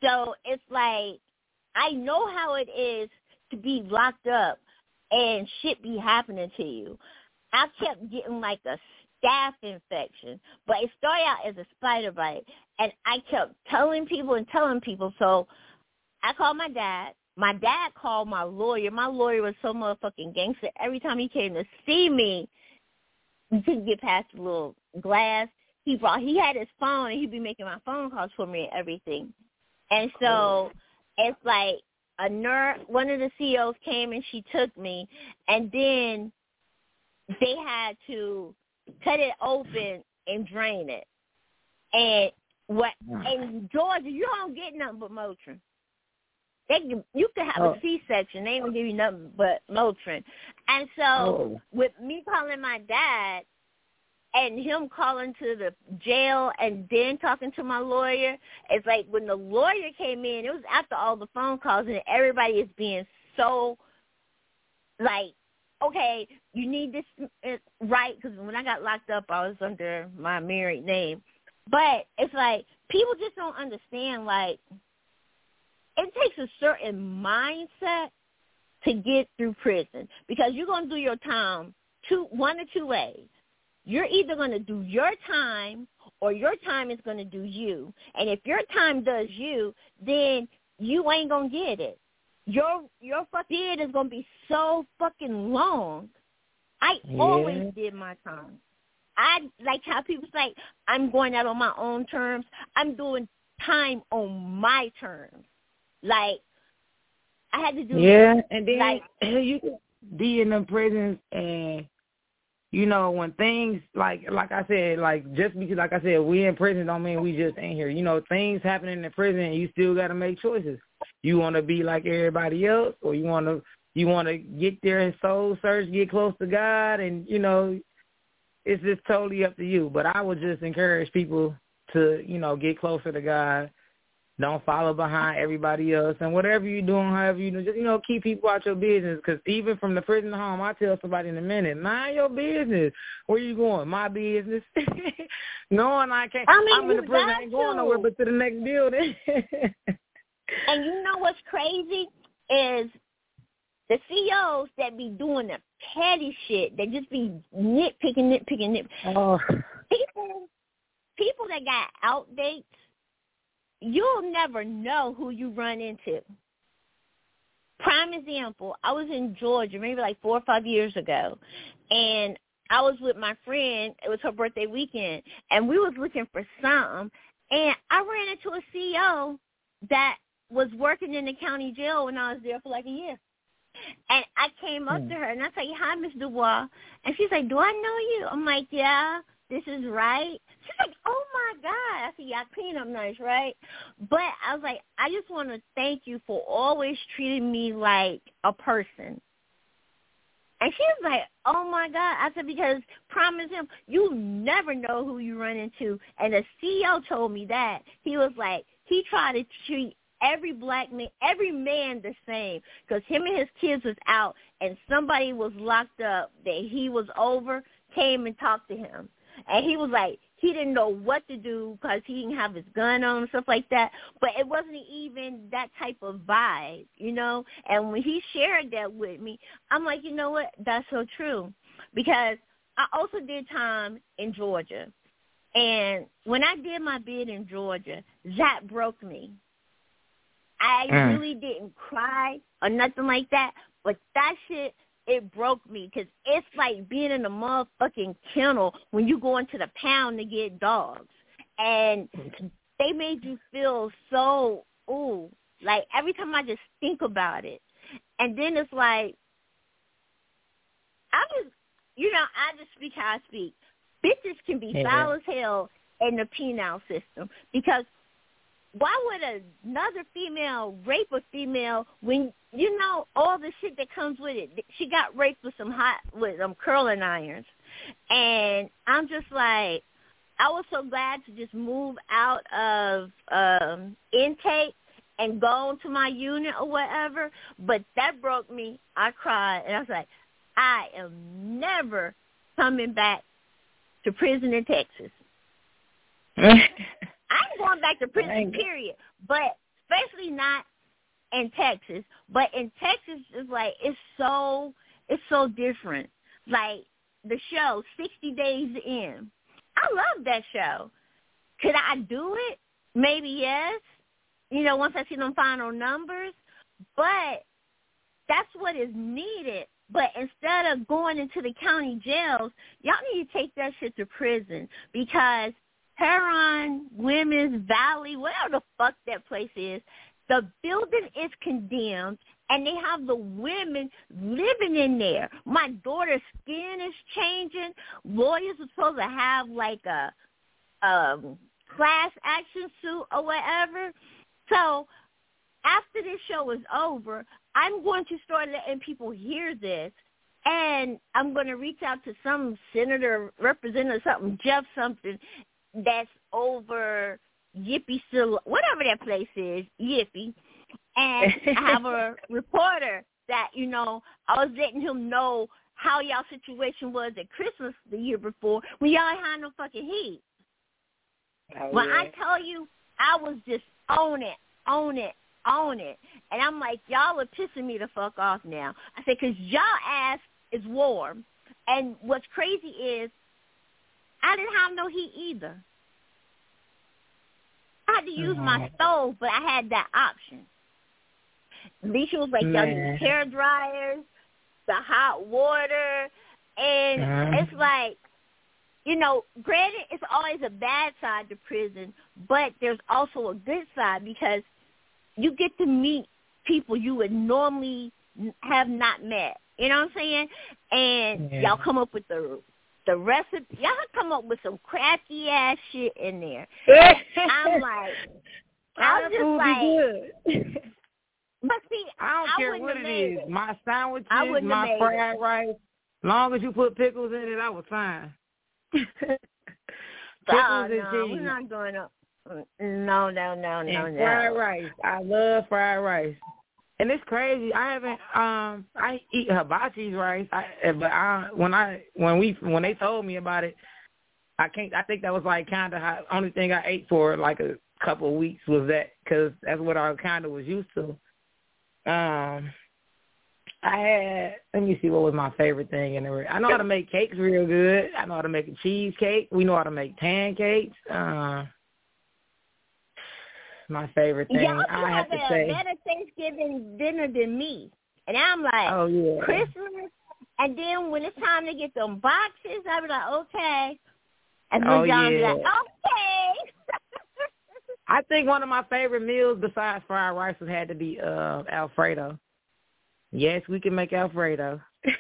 So it's like, I know how it is to be locked up and shit be happening to you. I kept getting like a staph infection, but it started out as a spider bite, and I kept telling people and telling people. So I called my dad. My dad called my lawyer. My lawyer was so motherfucking gangster. Every time he came to see me, he couldn't get past the little glass. He brought. He had his phone, and he'd be making my phone calls for me and everything. And so it's like a nurse, one of the C Os came and she took me, and then they had to cut it open and drain it. And what in Georgia, you don't get nothing but Motrin. They can, you could have oh. a C-section. They ain't gonna give you nothing but Motrin. And so oh. with me calling my dad and him calling to the jail and then talking to my lawyer, it's like when the lawyer came in, it was after all the phone calls and everybody is being so like, okay, you need this right, because when I got locked up, I was under my married name. But it's like people just don't understand, like, it takes a certain mindset to get through prison, because you're going to do your time two, one or two ways. You're either going to do your time or your time is going to do you. And if your time does you, then you ain't going to get it. Your your fucking bid is going to be so fucking long. I yeah. always did my time. I like how people say, I'm going out on my own terms. I'm doing time on my terms. Like, I had to do yeah, and then like, you could be in the prisons, and you know when things like like I said, like just because like I said, we in prison don't mean we just ain't here. You know, things happen in the prison, and you still got to make choices. You want to be like everybody else, or you want to you want to get there and soul search, get close to God, and you know, it's just totally up to you. But I would just encourage people to you know get closer to God. Don't follow behind everybody else, and whatever you're doing, however you do, just you know keep people out your business. Because even from the prison to home, I tell somebody in a minute, mind your business. Where you going? My business. Knowing I can't, I mean, I'm in the prison, I ain't going nowhere but to the next building. And you know what's crazy is the C Os that be doing the petty shit, they just be nitpicking, nitpicking, nitpicking. Oh. People, people that got outdates, you'll never know who you run into. Prime example, I was in Georgia maybe like four or five years ago, and I was with my friend. It was her birthday weekend, and we was looking for something, and I ran into a C O that was working in the county jail when I was there for like a year. And I came up hmm. to her, and I said, hi, Miss Dubois. And she's like, do I know you? I'm like, yeah, this is right. She's like, oh, my God. I said, yeah, I clean up nice, right? But I was like, I just want to thank you for always treating me like a person. And she was like, oh, my God. I said, because promise him, you never know who you run into. And the C E O told me that. He was like, he tried to treat every black man, every man the same, because him and his kids was out, and somebody was locked up that he was over, came and talked to him. And he was like, he didn't know what to do because he didn't have his gun on and stuff like that. But it wasn't even that type of vibe, you know. And when he shared that with me, I'm like, you know what? That's so true. Because I also did time in Georgia. And when I did my bid in Georgia, that broke me. I Mm. really didn't cry or nothing like that, but that shit, it broke me, because it's like being in a motherfucking kennel when you go into the pound to get dogs. And they made you feel so, ooh, like every time I just think about it. And then it's like, I just, you know, I just speak how I speak. Bitches can be Yeah. foul as hell in the penal system, because why would another female rape a female when, you know, all the shit that comes with it? She got raped with some hot, with some curling irons. And I'm just like, I was so glad to just move out of um, intake and go to my unit or whatever. But that broke me. I cried. And I was like, I am never coming back to prison in Texas. I'm going back to prison, period. But probably not in Texas, but in Texas, it's like it's so it's so different. Like the show, sixty Days In. I love that show. Could I do it? Maybe yes. You know, once I see them final numbers, but that's what is needed. But instead of going into the county jails, y'all need to take that shit to prison because Huron, Women's Valley, whatever the fuck that place is, the building is condemned, and they have the women living in there. My daughter's skin is changing. Lawyers are supposed to have like a um, class action suit or whatever. So after this show is over, I'm going to start letting people hear this, and I'm going to reach out to some senator, representative, something, Jeff something, that's over Yippee, still, whatever that place is, Yippee, and I have a reporter that, you know, I was letting him know how y'all situation was at Christmas the year before when y'all ain't had no fucking heat. Oh, when yeah. I tell you, I was just on it, on it, on it. And I'm like, y'all are pissing me the fuck off now. I said, because y'all ass is warm. And what's crazy is I didn't have no heat either. I had to use mm-hmm. my stove, but I had that option. Alicia was like, y'all need hair dryers, the hot water. And mm-hmm. it's like, you know, granted, it's always a bad side to prison, but there's also a good side because you get to meet people you would normally have not met. You know what I'm saying? And yeah. y'all come up with the the recipe. Y'all come up with some crappy ass shit in there. I'm like, I'm just like, but see, I don't I care what it is. It. My sandwiches, my fried rice. Long as you put pickles in it, I was fine. pickles oh, and no, cheese. We're not going up. No, no, no, no, and no. Fried rice. I love fried rice. And it's crazy. I haven't. Um, I eat hibachi's rice. I, but I when I when we when they told me about it, I can't. I think that was like kind of the only thing I ate for like a couple of weeks was that because that's what I kind of was used to. Um, I had. Let me see what was my favorite thing in there. I know how to make cakes real good. I know how to make a cheesecake. We know how to make pancakes. Uh, my favorite thing. Y'all I have have to a say, better Thanksgiving dinner than me, and I'm like, oh yeah, Christmas, and then when it's time to get them boxes, I be like, okay, and oh then y'all yeah, be like, okay. I think one of my favorite meals besides fried rice would had to be uh, Alfredo. Yes, we can make Alfredo.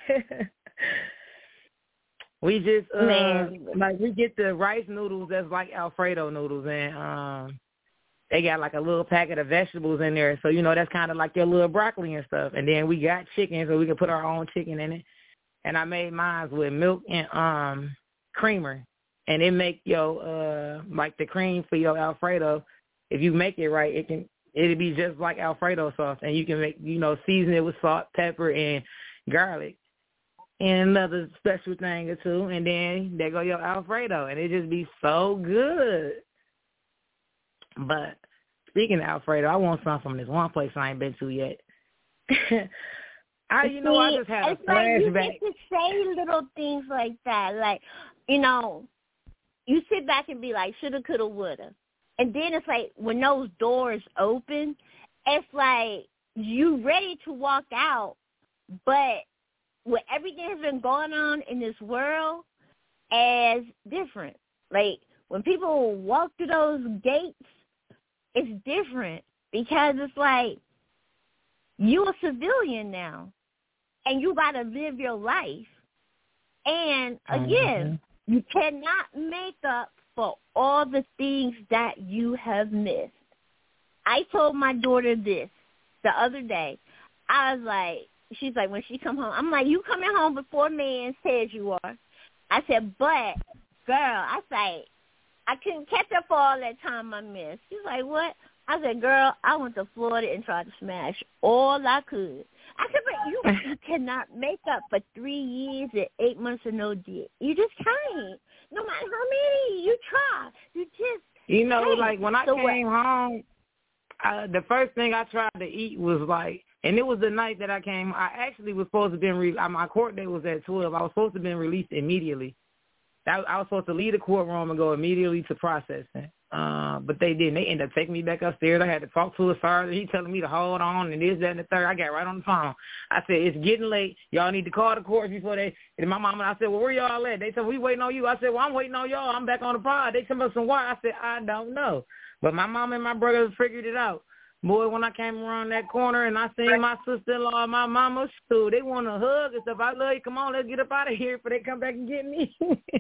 we just uh, Man. like we get the rice noodles that's like Alfredo noodles, and um. They got like a little packet of vegetables in there. So, you know, that's kind of like your little broccoli and stuff. And then we got chicken, so we can put our own chicken in it. And I made mine with milk and um creamer. And it make your, uh, like the cream for your Alfredo, if you make it right, it can, it'll be just like Alfredo sauce. And you can make, you know, season it with salt, pepper, and garlic. And another special thing or two. And then there go your Alfredo. And it just be so good. But speaking of Alfredo, I want some from this one place I ain't been to yet. I, you know, I just had a it's flashback. Like you get to say little things like that, like, you know, you sit back and be like, shoulda, coulda, woulda, and then it's like when those doors open, it's like you ready to walk out, but with everything that's been going on in this world, as different. Like when people walk through those gates. It's different because it's like you're a civilian now, and you got to live your life. And again, mm-hmm. you cannot make up for all the things that you have missed. I told my daughter this the other day. I was like, she's like, when she come home, I'm like, you coming home before man says you are. I said, but girl, I say. I couldn't catch up for all that time I missed. She's like, what? I said, girl, I went to Florida and tried to smash all I could. I said, but you, you cannot make up for three years and eight months of no dick. You just can't. No matter how many you try, you just You know, can't. like when I so came what? home, I, the first thing I tried to eat was like, and it was the night that I came. I actually was supposed to be re- my court date was at twelve. I was supposed to be released immediately. I, I was supposed to leave the courtroom and go immediately to processing. Uh, but they didn't. They ended up taking me back upstairs. I had to talk to a sergeant. He telling me to hold on and this, that, and the third. I got right on the phone. I said, it's getting late. Y'all need to call the court before they, and my mom and I said, well, where y'all at? They said, we waiting on you. I said, well, I'm waiting on y'all. I'm back on the pod. They told me some why. I said, I don't know. But my mom and my brothers figured it out. Boy, when I came around that corner and I seen my sister-in-law and my mama, too, they want to hug and stuff. I love you. Come on, let's get up out of here before they come back and get me.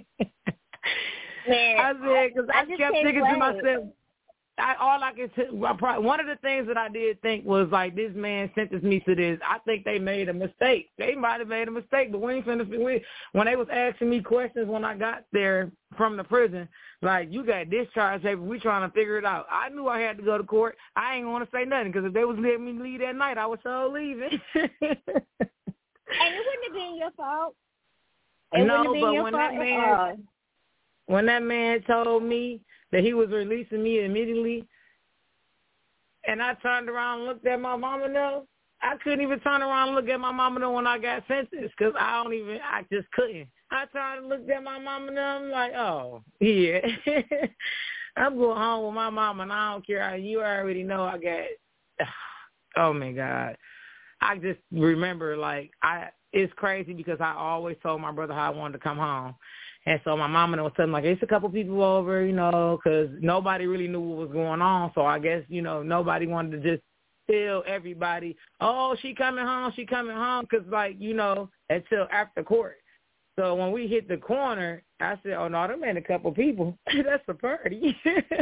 Man, I said, because I, I, I just kept can't thinking wait. to myself, I, all I could, t- I probably, one of the things that I did think was like, this man sentenced me to this. I think they made a mistake. They might have made a mistake, but we ain't finna, we, when they was asking me questions when I got there from the prison, like, you got discharge paper, we trying to figure it out. I knew I had to go to court. I ain't want to say nothing, because if they was letting me leave that night, I was so leaving. And it wouldn't have been your fault. It no, wouldn't have been but your when fault that man, when that man told me that he was releasing me immediately, and I turned around and looked at my mama now, I couldn't even turn around and look at my mama now when I got sentenced, because I don't even, I just couldn't. I tried to look at my mama now, I'm like, oh, yeah. I'm going home with my mama, and I don't care. You already know I got, oh, my God. I just remember, like, I it's crazy because I always told my brother how I wanted to come home. And so my mama was telling me, like, it's a couple people over, you know, because nobody really knew what was going on. So I guess, you know, nobody wanted to just tell everybody, oh, she coming home, she coming home, because, like, you know, until after court. So when we hit the corner, I said, oh, no, them ain't a couple people. That's a party.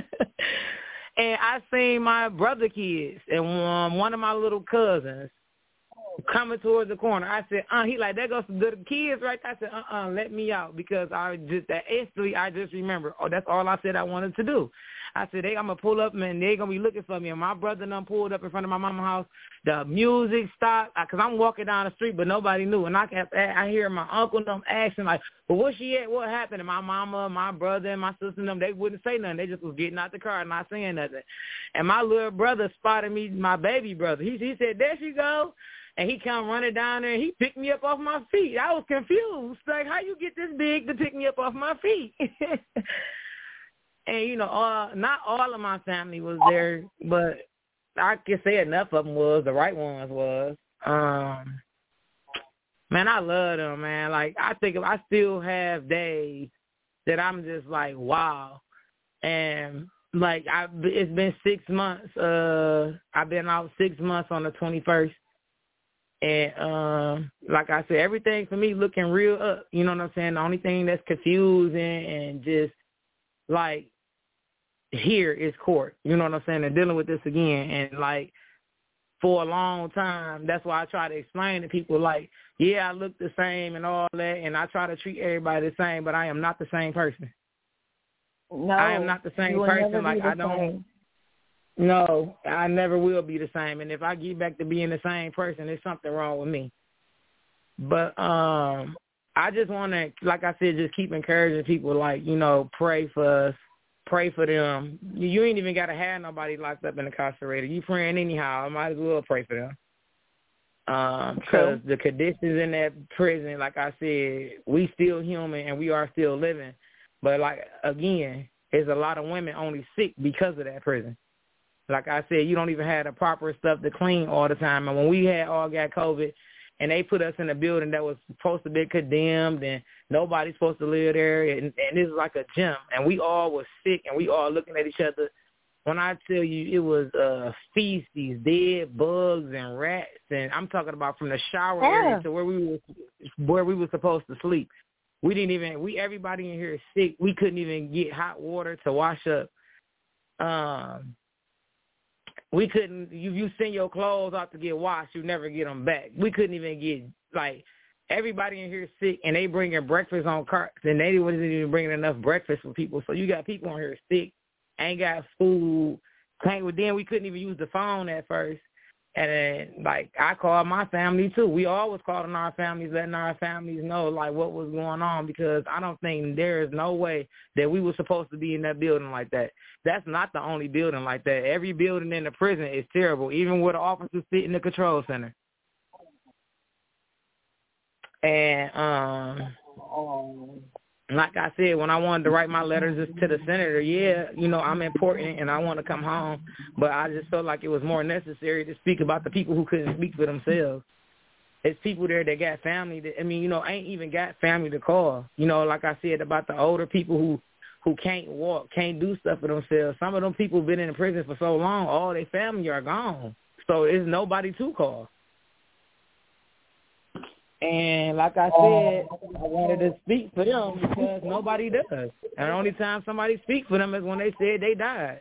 And I seen my brother kids and um, one of my little cousins coming towards the corner. I said, uh, he like, there goes the kids right there. I said, uh-uh, let me out, because I just, that instantly, I just remember, oh, that's all I said I wanted to do. I said, they, I'm going to pull up, man, they going to be looking for me. And my brother done pulled up in front of my mama's house. The music stopped, because I'm walking down the street, but nobody knew. And I kept, I hear my uncle and them asking, like, well, where she at? What happened? And my mama, my brother, and my sister and them, they wouldn't say nothing. They just was getting out the car and not saying nothing. And my little brother spotted me, my baby brother. He, he said, there she go. And he come running down there, and he picked me up off my feet. I was confused. Like, how you get this big to pick me up off my feet? And, you know, uh, not all of my family was there, but I can say enough of them was, the right ones was. Um, man, I love them, man. Like, I think I still have days that I'm just like, wow. And, like, I, it's been six months. Uh, I've been out six months on the twenty-first. And um, like I said, everything for me looking real up. You know what I'm saying? The only thing that's confusing and just like here is court. You know what I'm saying? And dealing with this again. And like for a long time, that's why I try to explain to people like, yeah, I look the same and all that, and I try to treat everybody the same, but I am not the same person. No, I am not the same person. Like I don't. Same. No, I never will be the same. And if I get back to being the same person, there's something wrong with me. But um, I just want to, like I said, just keep encouraging people, like, you know, pray for us, pray for them. You ain't even got to have nobody locked up and incarcerated. You praying anyhow. I might as well pray for them. Um, because the conditions in that prison, like I said, we still human and we are still living. But, like, again, there's a lot of women only sick because of that prison. Like I said, you don't even have the proper stuff to clean all the time. And when we had all got COVID and they put us in a building that was supposed to be condemned and nobody's supposed to live there, and, and this is like a gym, and we all was sick and we all looking at each other. When I tell you it was uh, feces, dead bugs and rats, and I'm talking about from the shower yeah. area to where we were, where we were supposed to sleep. We didn't even, we everybody in here is sick. We couldn't even get hot water to wash up. Um. We couldn't, you, you send your clothes out to get washed, you never get them back. We couldn't even get, like, everybody in here is sick, and they bringing breakfast on carts, and they wasn't even bringing enough breakfast for people. So you got people on here sick, ain't got food. Can't, well, then we couldn't even use the phone at first. And then, like, I called my family, too. We always called on our families, letting our families know, like, what was going on, because I don't think there is no way that we were supposed to be in that building like that. That's not the only building like that. Every building in the prison is terrible, even where the officers sit in the control center. And, um... like I said, when I wanted to write my letters to the senator, yeah, you know, I'm important and I want to come home, but I just felt like it was more necessary to speak about the people who couldn't speak for themselves. It's people there that got family that, I mean, you know, ain't even got family to call. You know, like I said about the older people who, who can't walk, can't do stuff for themselves. Some of them people been in prison for so long, all their family are gone. So there's nobody to call. And like I said, I wanted to speak for them because nobody does. And the only time somebody speaks for them is when they said they died.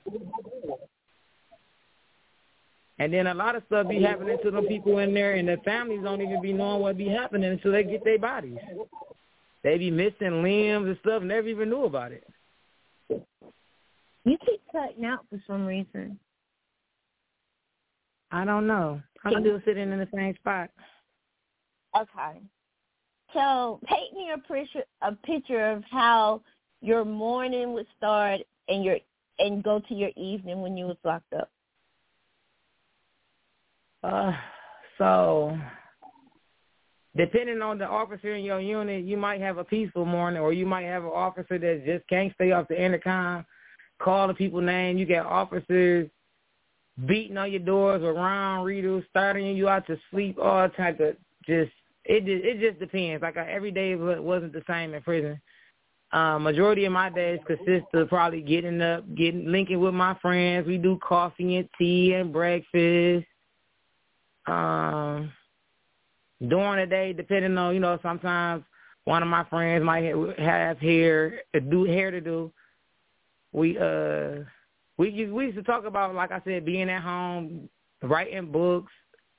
And then a lot of stuff be happening to them people in there, and their families don't even be knowing what be happening until they get their bodies. They be missing limbs and stuff, never even knew about it. You keep cutting out for some reason. I don't know. I'm still sitting in the same spot. Okay. So paint me a picture, a picture of how your morning would start and your and go to your evening when you was locked up. Uh, so depending on the officer in your unit, you might have a peaceful morning, or you might have an officer that just can't stay off the intercom, call the people's name. You got officers beating on your doors with round readers, starting you out to sleep, all type of just. It just, it just depends. Like, every day wasn't the same in prison. Uh, majority of my days consist of probably getting up, getting linking with my friends. We do coffee and tea and breakfast. Um, during the day, depending on, you know, sometimes one of my friends might have hair, do hair to do. We uh, we we used to talk about, like I said, being at home, writing books.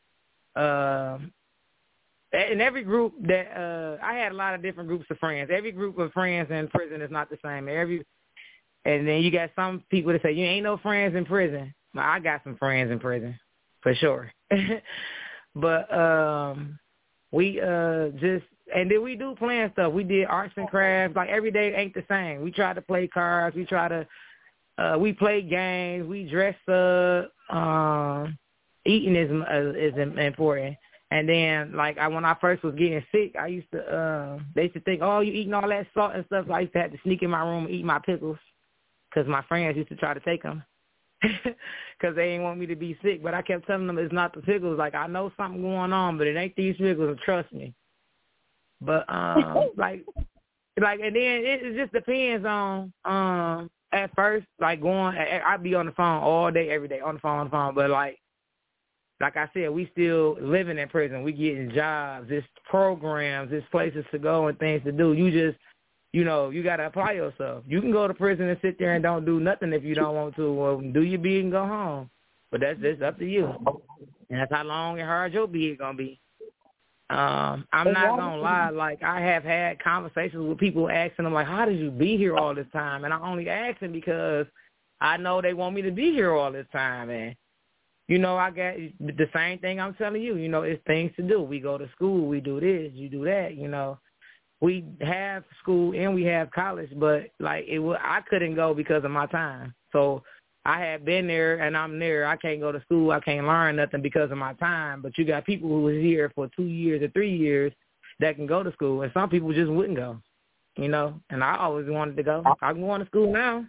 Uh, In every group that uh, I had a lot of different groups of friends. Every group of friends in prison is not the same. Every and then you got some people that say you ain't no friends in prison. Well, I got some friends in prison for sure. But um, we uh, just and then we do plan stuff. We did arts and crafts. Like, every day ain't the same. We try to play cards. We try to uh, we play games. We dress up. Um, eating is uh, is important. And then, like, I, when I first was getting sick, I used to, uh, they used to think, oh, you eating all that salt and stuff. So I used to have to sneak in my room and eat my pickles because my friends used to try to take them because they didn't want me to be sick. But I kept telling them it's not the pickles. Like, I know something going on, but it ain't these pickles, trust me. But, um, like, like, and then it, it just depends on, um, at first, like, going, I'd be on the phone all day, every day, on the phone, on the phone. But, like, Like I said, we still living in prison. We getting jobs, there's programs, there's places to go and things to do. You just, you know, you got to apply yourself. You can go to prison and sit there and don't do nothing if you don't want to. Well, do your bid and go home. But that's just up to you. And that's how long and hard your bid going to be. Um, I'm not going to lie. Like, I have had conversations with people asking them, like, how did you be here all this time? And I only ask them because I know they want me to be here all this time. And you know, I got the same thing I'm telling you. You know, it's things to do. We go to school. We do this. You do that. You know, we have school and we have college, but, like, it was, I couldn't go because of my time. So I had been there and I'm there. I can't go to school. I can't learn nothing because of my time. But you got people who was here for two years or three years that can go to school, and some people just wouldn't go, you know, and I always wanted to go. I'm going to school now.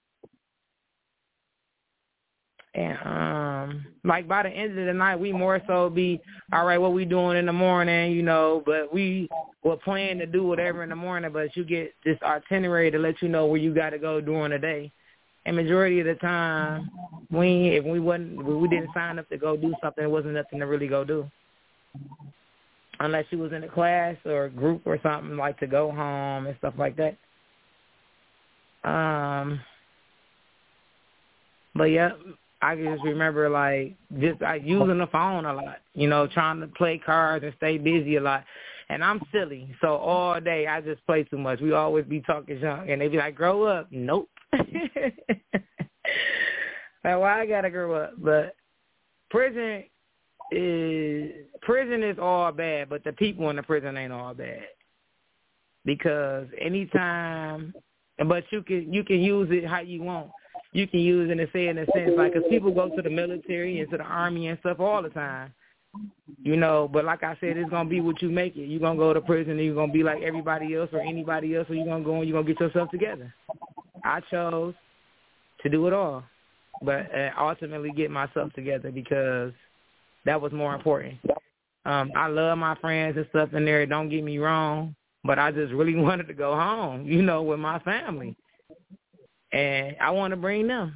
And, um, like, by the end of the night, we more so be, all right, what we doing in the morning, you know, but we were planning to do whatever in the morning, but you get this itinerary to let you know where you got to go during the day. And majority of the time, we if we wasn't, we didn't sign up to go do something, it wasn't nothing to really go do. Unless you was in a class or a group or something, like to go home and stuff like that. Um, but, yeah. I just remember, like, just like using the phone a lot, you know, trying to play cards and stay busy a lot. And I'm silly, so all day I just play too much. We always be talking junk, and they be like, grow up. Nope. Like, why I got to grow up? But prison, is prison is all bad, but the people in the prison ain't all bad. Because anytime, but you can you can use it how you want. You can use it and say in a sense, like, because people go to the military and to the army and stuff all the time, you know. But like I said, it's gonna be what you make it. You're gonna go to prison and you're gonna be like everybody else or anybody else, or you're gonna go and you're gonna get yourself together. I chose to do it all, but uh, ultimately get myself together because that was more important. Um, I love my friends and stuff in there. Don't get me wrong. But I just really wanted to go home, you know, with my family. And I want to bring them.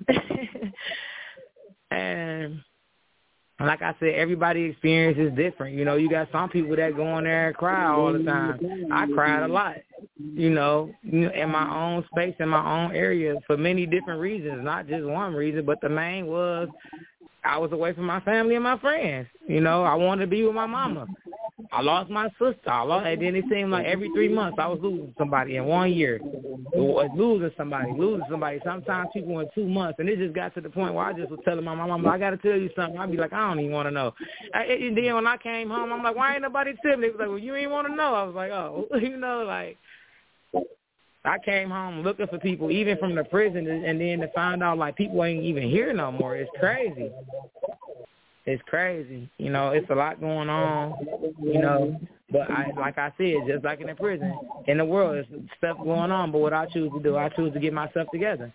And like I said, everybody's experience is different. You know, you got some people that go in there and cry all the time. I cried a lot, you know, in my own space, in my own area for many different reasons, not just one reason, but the main was I was away from my family and my friends. You know, I wanted to be with my mama. I lost my sister. I lost, and then it seemed like every three months I was losing somebody in one year. Losing somebody, losing somebody. Sometimes people in two months. And it just got to the point where I just was telling my mom, I got to tell you something. I'd be like, I don't even want to know. I, and then when I came home, I'm like, why ain't nobody tell me? They was like, well, you ain't want to know. I was like, oh, you know, like, I came home looking for people, even from the prison, and then to find out, like, people ain't even here no more. It's crazy. It's crazy. You know, it's a lot going on, you know. But I, like I said, just like in the prison, in the world, there's stuff going on. But what I choose to do, I choose to get myself together.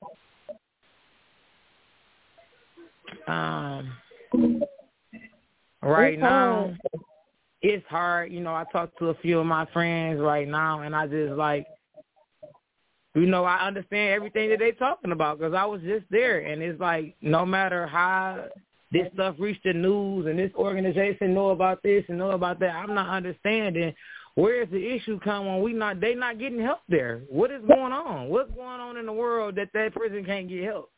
Um, right now, it's hard. You know, I talk to a few of my friends right now, and I just, like, you know, I understand everything that they're talking about because I was just there. And it's like, no matter how this stuff reached the news and this organization know about this and know about that, I'm not understanding where's the issue come when we not they not getting help there. What is going on? What's going on in the world that that person can't get help?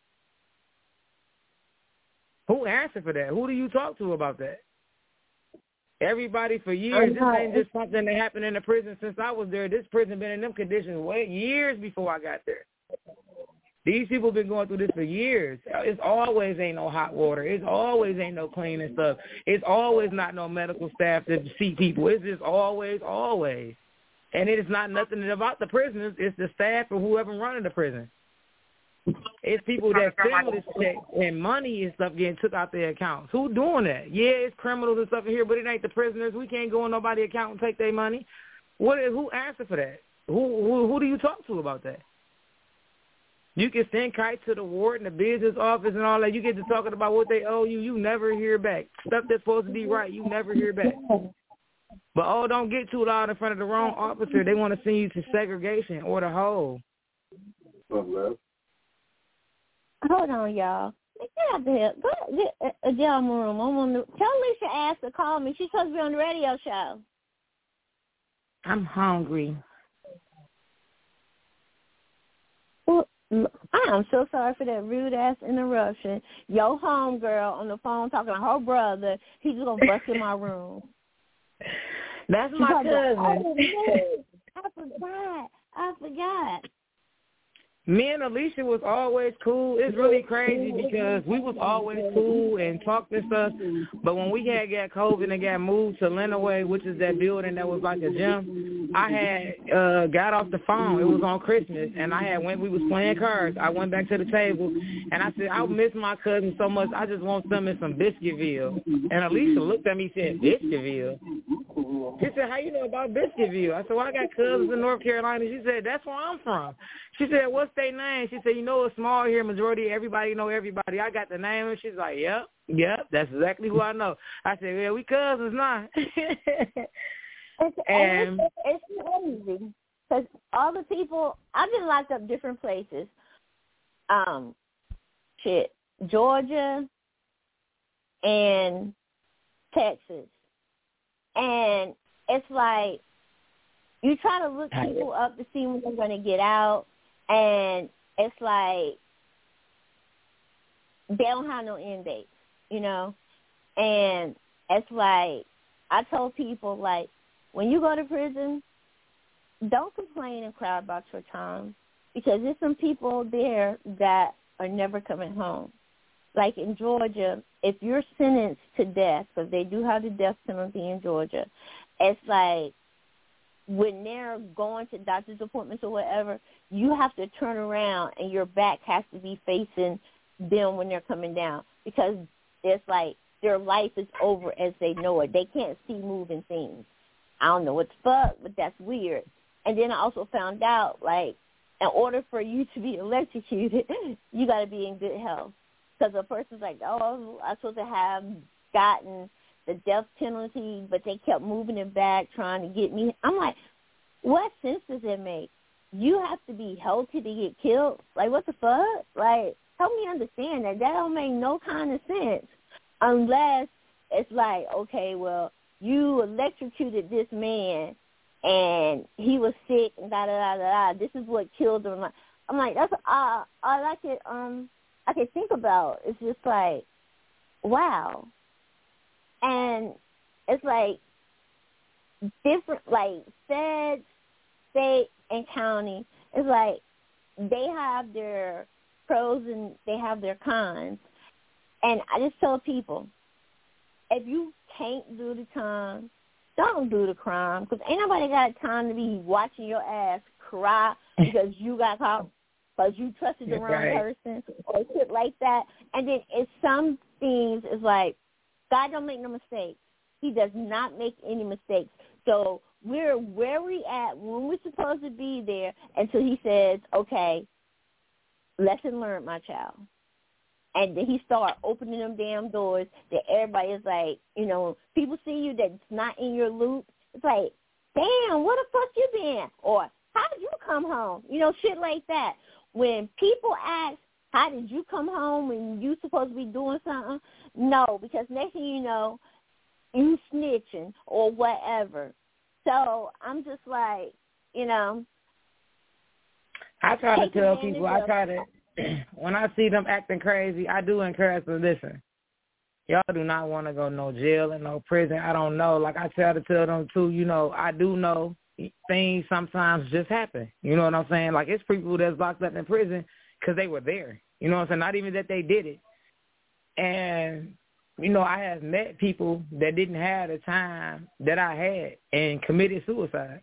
Who answered for that? Who do you talk to about that? Everybody for years. This ain't just something that happened in the prison since I was there. This prison been in them conditions way years before I got there. These people been going through this for years. It's always ain't no hot water. It's always ain't no cleaning stuff. It's always not no medical staff to see people. It's just always, always. And it is not nothing about the prisoners. It's the staff or whoever running the prison. It's people that stimulus checks and money and stuff getting took out their accounts. Who doing that? Yeah, it's criminals and stuff in here, but it ain't the prisoners. We can't go in nobody's account and take their money. What? Who answer for that? Who, who who do you talk to about that? You can send kites to the warden, the business office, and all that. You get to talking about what they owe you. You never hear back. Stuff that's supposed to be right, you never hear back. But, oh, don't get too loud in front of the wrong officer. They want to send you to segregation or the hole. Hold on, y'all. Get out there. Go get a gentleman room. I'm on the, tell Alicia asked to call me. She's supposed to be on the radio show. I'm hungry. Well, I am so sorry for that rude-ass interruption. Your homegirl on the phone talking to her brother. He's just going to bust in my room. That's my cousin. Oh, man. I forgot. I forgot. Me and Alicia was always cool. It's really crazy because we was always cool and talked and stuff. But when we had got COVID and got moved to Lenaway, which is that building that was like a gym, I had uh, got off the phone. It was on Christmas, and I had went. We was playing cards. I went back to the table, and I said, I miss my cousin so much. I just want some in some Biscuitville. And Alicia looked at me and said, Biscuitville? She said, how you know about Biscuitville? I said, well, I got cousins in North Carolina. She said, that's where I'm from. She said, what's their name? She said, you know, it's small here. Majority, everybody know everybody. I got the name. And she's like, yep, yep, that's exactly who I know. I said, yeah, we cousins now. It's, and it's, it's crazy because all the people, I've been locked up different places. Um, shit, Georgia and Texas. And it's like you try to look people up to see when they're going to get out, and it's like they don't have no end dates, you know? And it's like I told people, like, when you go to prison, don't complain and cry about your time because there's some people there that are never coming home. like in Georgia, if you're sentenced to death, because they do have the death penalty in Georgia, it's like when they're going to doctor's appointments or whatever, you have to turn around and your back has to be facing them when they're coming down, because it's like their life is over as they know it. They can't see moving things. I don't know what the fuck, but that's weird. And then I also found out, like, in order for you to be electrocuted, you got to be in good health. Because a person's like, oh, I'm supposed to have gotten the death penalty, but they kept moving it back, trying to get me. I'm like, what sense does it make? You have to be healthy to get killed? Like, what the fuck? Like, help me understand that. That don't make no kind of sense unless it's like, okay, well, you electrocuted this man and he was sick and da da da da da. This is what killed him. I'm like, that's all, all I could um I could think about. It's just like, wow. And it's like different, like feds, state, and county. It's like they have their pros and they have their cons. And I just tell people, if you can't do the time, don't do the crime, because ain't nobody got time to be watching your ass cry because you got caught, because you trusted the wrong right. person or shit like that. And then it's some things is like, God don't make no mistakes. He does not make any mistakes. So we're where we at when we're supposed to be there until he says, okay, lesson learned, my child. And then he start opening them damn doors that everybody is like, you know, people see you that's not in your loop. It's like, damn, where the fuck you been? Or how did you come home? You know, shit like that. When people ask, how did you come home when you supposed to be doing something? No, because next thing you know, you snitching or whatever. So I'm just like, you know. I try to tell people, I try to, when I see them acting crazy, I do encourage them, listen, y'all do not want to go no jail and no prison. I don't know. Like I try to tell them, too, you know, I do know things sometimes just happen. You know what I'm saying? Like, it's people that's locked up in prison because they were there. You know what I'm saying? Not even that they did it. And, you know, I have met people that didn't have the time that I had and committed suicide.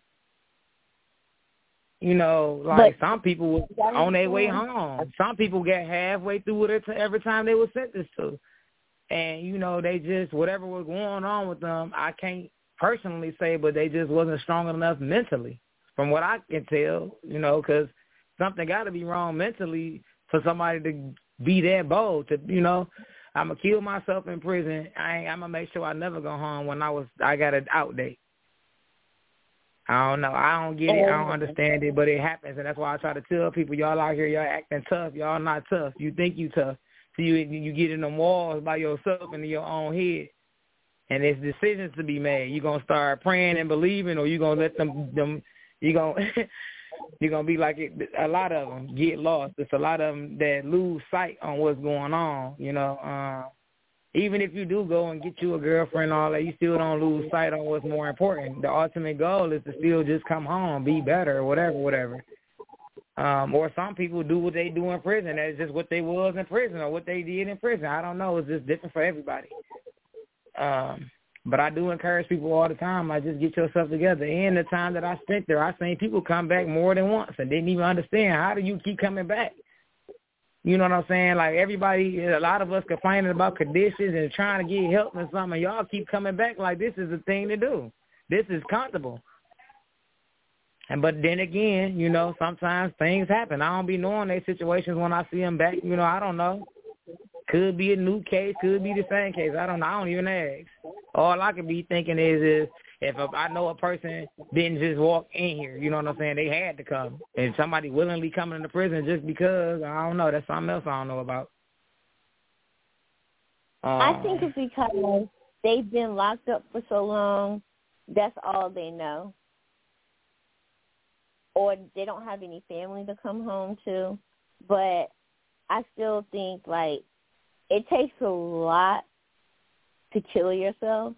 You know, like but some people were on their way home. Some people get halfway through it every time they were sentenced to. And, you know, they just, whatever was going on with them, I can't personally say, but they just wasn't strong enough mentally, from what I can tell, you know, because something got to be wrong mentally for somebody to be that bold to, you know, I'm going to kill myself in prison. I ain't, I'm going to make sure I never go home when I was, I got an out date. I don't know. I don't get it. I don't understand it, but it happens, and that's why I try to tell people, y'all out here, y'all acting tough. Y'all not tough. You think you tough. So you you get in them walls by yourself and in your own head, and there's decisions to be made. You gonna start praying and believing, or you gonna let them them you gonna you're gonna be like it, a lot of them get lost. It's a lot of them that lose sight on what's going on. You know. Uh, Even if you do go and get you a girlfriend and all that, you still don't lose sight on what's more important. The ultimate goal is to still just come home, be better, or whatever, whatever. Um, or some people do what they do in prison. That's just what they was in prison or what they did in prison. I don't know. It's just different for everybody. Um, but I do encourage people all the time, like, just get yourself together. And the time that I spent there, I've seen people come back more than once and didn't even understand, how do you keep coming back? You know what I'm saying? Like, everybody, a lot of us complaining about conditions and trying to get help and something. Y'all keep coming back like this is the thing to do. This is comfortable. And but then again, you know, sometimes things happen. I don't be knowing these situations when I see them back. You know, I don't know. Could be a new case. Could be the same case. I don't know. I don't even ask. All I could be thinking is, is if a, I know a person didn't just walk in here, you know what I'm saying? They had to come. And somebody willingly coming into prison just because, I don't know. That's something else I don't know about. Um, I think it's because they've been locked up for so long, that's all they know. Or they don't have any family to come home to. But I still think, like, it takes a lot to kill yourself.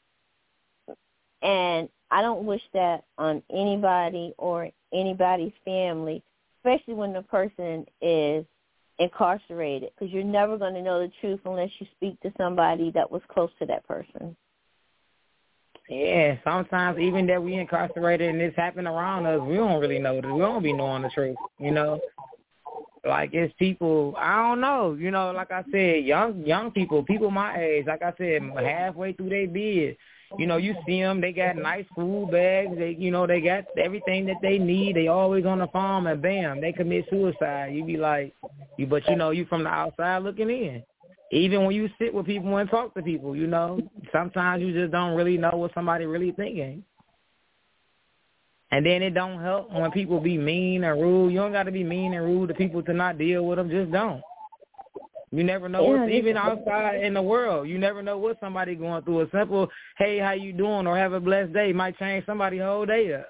And I don't wish that on anybody or anybody's family, especially when the person is incarcerated, because you're never going to know the truth unless you speak to somebody that was close to that person. Yeah, sometimes even that we incarcerated and this happened around us, we don't really know. We don't be knowing the truth, you know. Like, it's people, I don't know, you know, like I said, young young people, people my age, like I said, halfway through their bid. You know, you see them, they got nice food bags, they, you know, they got everything that they need. They always on the farm, and bam, they commit suicide. You be like, you, but you know, you from the outside looking in. Even when you sit with people and talk to people, you know, sometimes you just don't really know what somebody really thinking. And then it don't help when people be mean and rude. You don't got to be mean and rude to people to not deal with them. Just don't. You never know yeah, what's even outside in the world. You never know what somebody going through. A simple, hey, how you doing, or have a blessed day might change somebody's whole day up.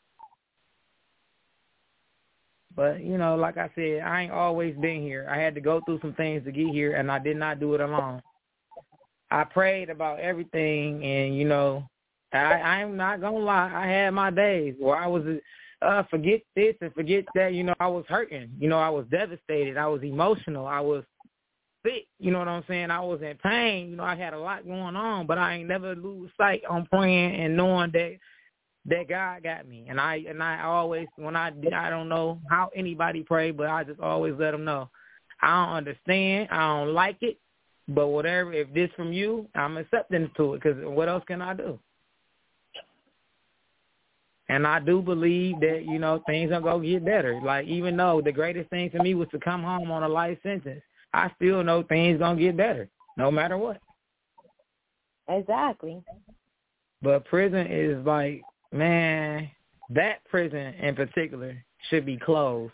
But, you know, like I said, I ain't always been here. I had to go through some things to get here, and I did not do it alone. I prayed about everything, and, you know, I, I'm not going to lie. I had my days where I was, uh, forget this and forget that. You know, I was hurting. You know, I was devastated. I was emotional. I was sick, you know what I'm saying? I was in pain. You know, I had a lot going on, but I ain't never lose sight on praying and knowing that that God got me. And I and I always, when I I don't know how anybody pray, but I just always let them know. I don't understand. I don't like it, but whatever, if this from you, I'm accepting to it, because what else can I do? And I do believe that, you know, things are going to get better. Like, even though the greatest thing for me was to come home on a life sentence, I still know things going to get better, no matter what. Exactly. But prison is like, man, that prison in particular should be closed.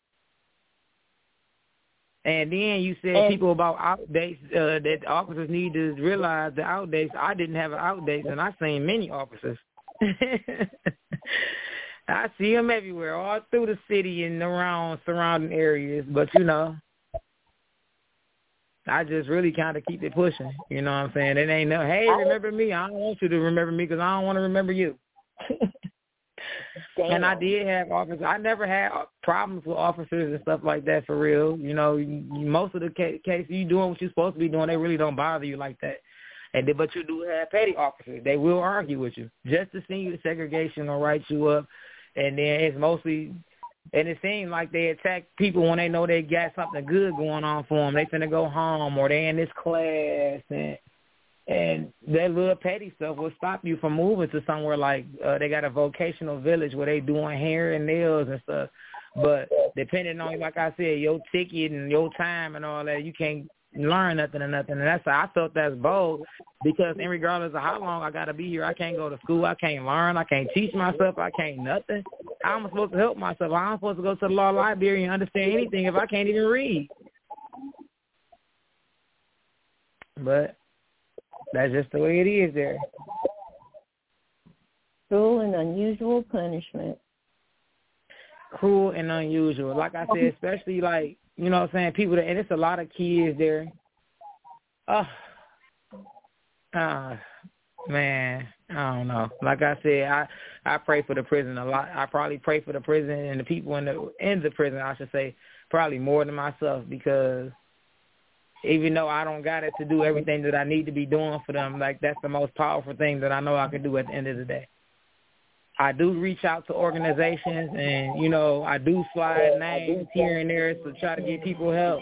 And then you said and, people about outdates, uh, that officers need to realize the outdates. I didn't have an outdates, and I've seen many officers. I see them everywhere, all through the city and around surrounding areas. But, you know, I just really kind of keep it pushing. You know what I'm saying? It ain't no, hey, remember me. I don't want you to remember me because I don't want to remember you. And I did have officers. I never had problems with officers and stuff like that, for real. You know, most of the cases you doing what you're supposed to be doing, they really don't bother you like that. And then, but you do have petty officers. They will argue with you just to send you to segregation or write you up. And then it's mostly, and it seems like they attack people when they know they got something good going on for them. They finna go home, or they in this class, and and that little petty stuff will stop you from moving to somewhere like uh, they got a vocational village where they doing hair and nails and stuff. But depending on, like I said, your ticket and your time and all that, you can't learn nothing or nothing. And that's why I felt that's bold, because in regardless of how long I got to be here, I can't go to school, I can't learn, I can't teach myself, I can't nothing. How am I supposed to help myself? I'm supposed to go to the law library and understand anything if I can't even read. But that's just the way it is there. Cruel and unusual punishment. Cruel and unusual. Like I said, especially like, you know what I'm saying, people that, and it's a lot of kids there. Oh, uh, man, I don't know. Like I said, I, I pray for the prison a lot. I probably pray for the prison and the people in the in the prison, I should say, probably more than myself, because even though I don't got it to do everything that I need to be doing for them, like that's the most powerful thing that I know I can do at the end of the day. I do reach out to organizations, and, you know, I do slide names here and there to try to get people help.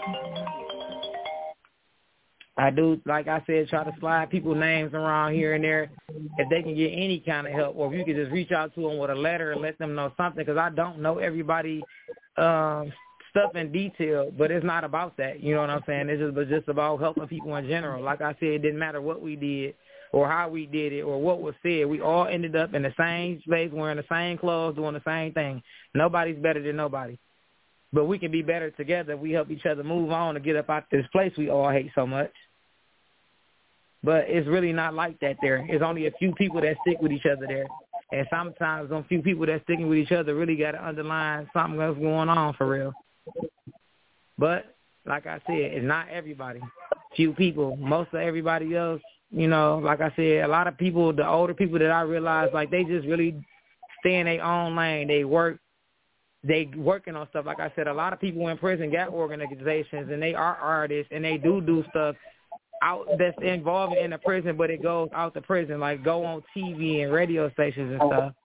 I do, like I said, try to slide people's names around here and there if they can get any kind of help, or if you could just reach out to them with a letter and let them know something, because I don't know everybody um, stuff in detail, but it's not about that. You know what I'm saying? It's just, just about helping people in general. Like I said, it didn't matter what we did or how we did it or what was said. We all ended up in the same space, wearing the same clothes, doing the same thing. Nobody's better than nobody. But we can be better together if we help each other move on to get up out this place we all hate so much. But it's really not like that there. It's only a few people that stick with each other there. And sometimes those few people that sticking with each other really got to underline something else going on for real. But like I said, it's not everybody. Few people. Most of everybody else, you know, like I said, a lot of people, the older people that I realize, like they just really stay in their own lane. They work, they working on stuff. Like I said, a lot of people in prison got organizations, and they are artists, and they do do stuff out that's involved in the prison, but it goes out the prison, like go on T V and radio stations and stuff.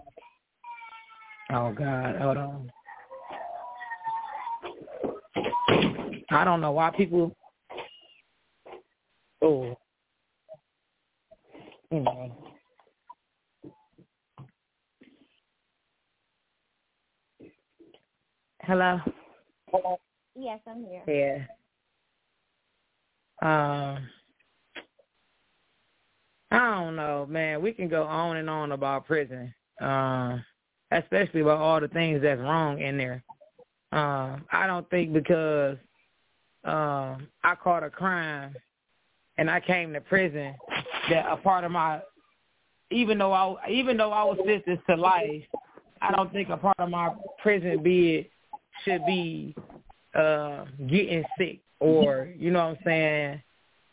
Oh, God, hold on. I don't know why people, oh, you know. Hello? Yes, I'm here. Yeah. Um, I don't know, man. We can go on and on about prison, uh, especially about all the things that's wrong in there. Uh, I don't think because uh, I caught a crime and I came to prison that a part of my, even though I, even though I was sentenced to life, I don't think a part of my prison bid should be uh, getting sick or, you know what I'm saying,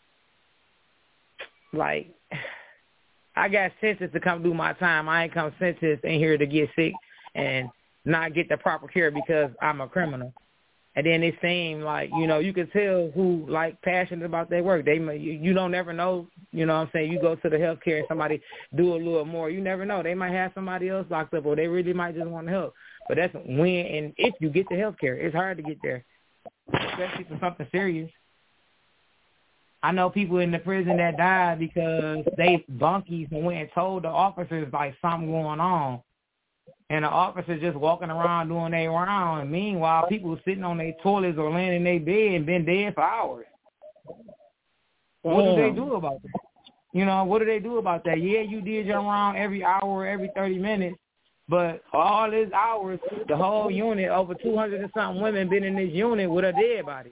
like, I got sentenced to come do my time. I ain't come sentenced in here to get sick and not get the proper care because I'm a criminal. And then it seemed like, you know, you can tell who, like, passionate about their work. They, you, you don't never know, you know what I'm saying, you go to the healthcare and somebody do a little more. You never know. They might have somebody else locked up or they really might just want to help. But that's when and if you get the healthcare. It's hard to get there, especially for something serious. I know people in the prison that died because they bunkies and went and told the officers, like, something going on. And the officers just walking around doing their round. And meanwhile, people sitting on their toilets or laying in their bed and been dead for hours. Damn. What do they do about that? You know, what do they do about that? Yeah, you did your round every hour or every thirty minutes. But all these hours, the whole unit, over two hundred and something women been in this unit with a dead body.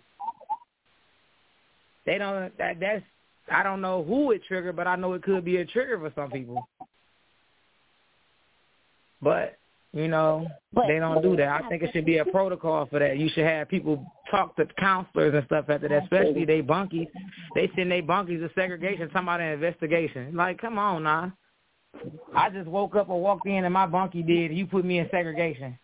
They don't, that, that's, I don't know who it triggered, but I know it could be a trigger for some people. But, you know, but, they don't do that. I think it should be a protocol for that. You should have people talk to counselors and stuff after that, especially they bunkies. They send they bunkies to segregation, talking about an investigation. Like, come on now. I just woke up or walked in and my bunkie did. You put me in segregation.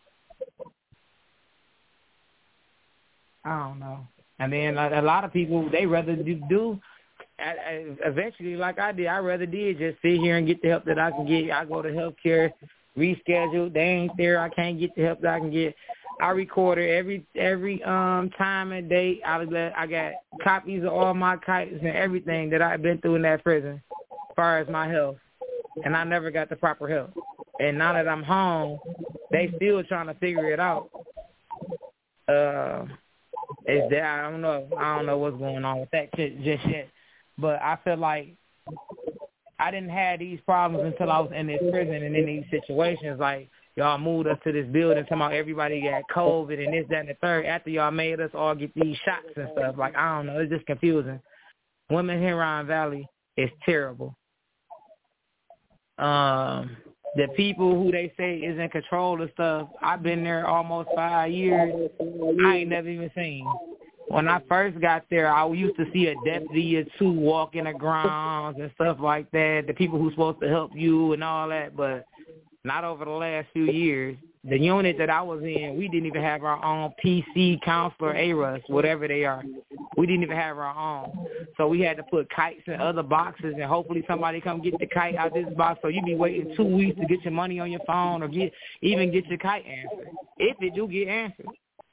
I don't know. And then a, a lot of people, they rather do, do eventually, like I did, I rather did just sit here and get the help that I can get. I go to healthcare, reschedule. They ain't there. I can't get the help that I can get. I record it every every um time and date. I I got copies of all my kites and everything that I've been through in that prison as far as my health. And I never got the proper help. And now that I'm home, they still trying to figure it out. Uh, is that I don't know. I don't know what's going on with that shit just yet. But I feel like I didn't have these problems until I was in this prison and in these situations. Like, y'all moved us to this building, talking about everybody got COVID and this, that, and the third. After y'all made us all get these shots and stuff. Like, I don't know. It's just confusing. Women here around Valley is terrible. Um, the people who they say is in control of stuff, I've been there almost five years. I ain't never even seen. When I first got there, I used to see a deputy or two walking the grounds and stuff like that, the people who's supposed to help you and all that, but not over the last few years. The unit that I was in, we didn't even have our own P C counselor, A R U S, whatever they are. We didn't even have our own. So we had to put kites in other boxes and hopefully somebody come get the kite out this box. So you be waiting two weeks to get your money on your phone or get even get your kite answered, if it do get answered.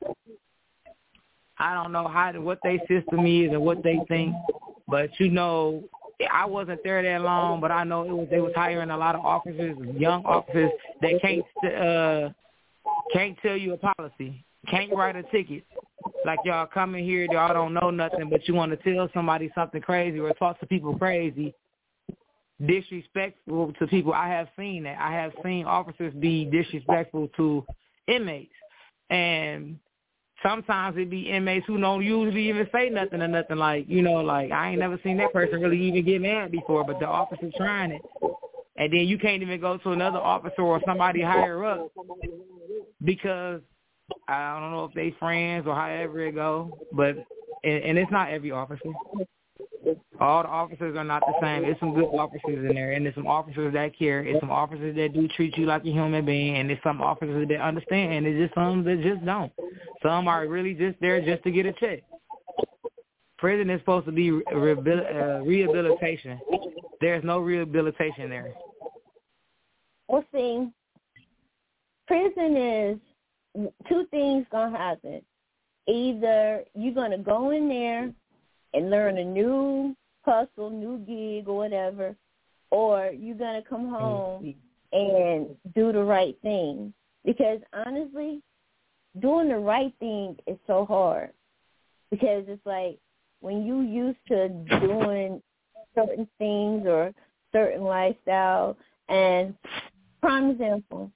I don't know how what their system is and what they think, but you know, I wasn't there that long, but I know it was they was hiring a lot of officers, young officers that can't uh, can't tell you a policy, can't write a ticket. Like y'all coming here, y'all don't know nothing, but you want to tell somebody something crazy or talk to people crazy, disrespectful to people. I have seen that. I have seen officers be disrespectful to inmates, and sometimes it be inmates who don't usually even say nothing or nothing like, you know, like I ain't never seen that person really even get mad before, but the officer trying it. And then you can't even go to another officer or somebody higher up because I don't know if they friends or however it go, but, and, and it's not every officer. All the officers are not the same. There's some good officers in there, and there's some officers that care. There's some officers that do treat you like a human being, and there's some officers that understand, and there's just some that just don't. Some are really just there just to get a check. Prison is supposed to be rehabil- uh, rehabilitation. There's no rehabilitation there. Well, see, prison is two things going to happen. Either you're going to go in there and learn a new hustle, new gig or whatever, or you're going to come home and do the right thing. Because honestly, doing the right thing is so hard. Because it's like when you used to doing certain things or certain lifestyle, and prime example,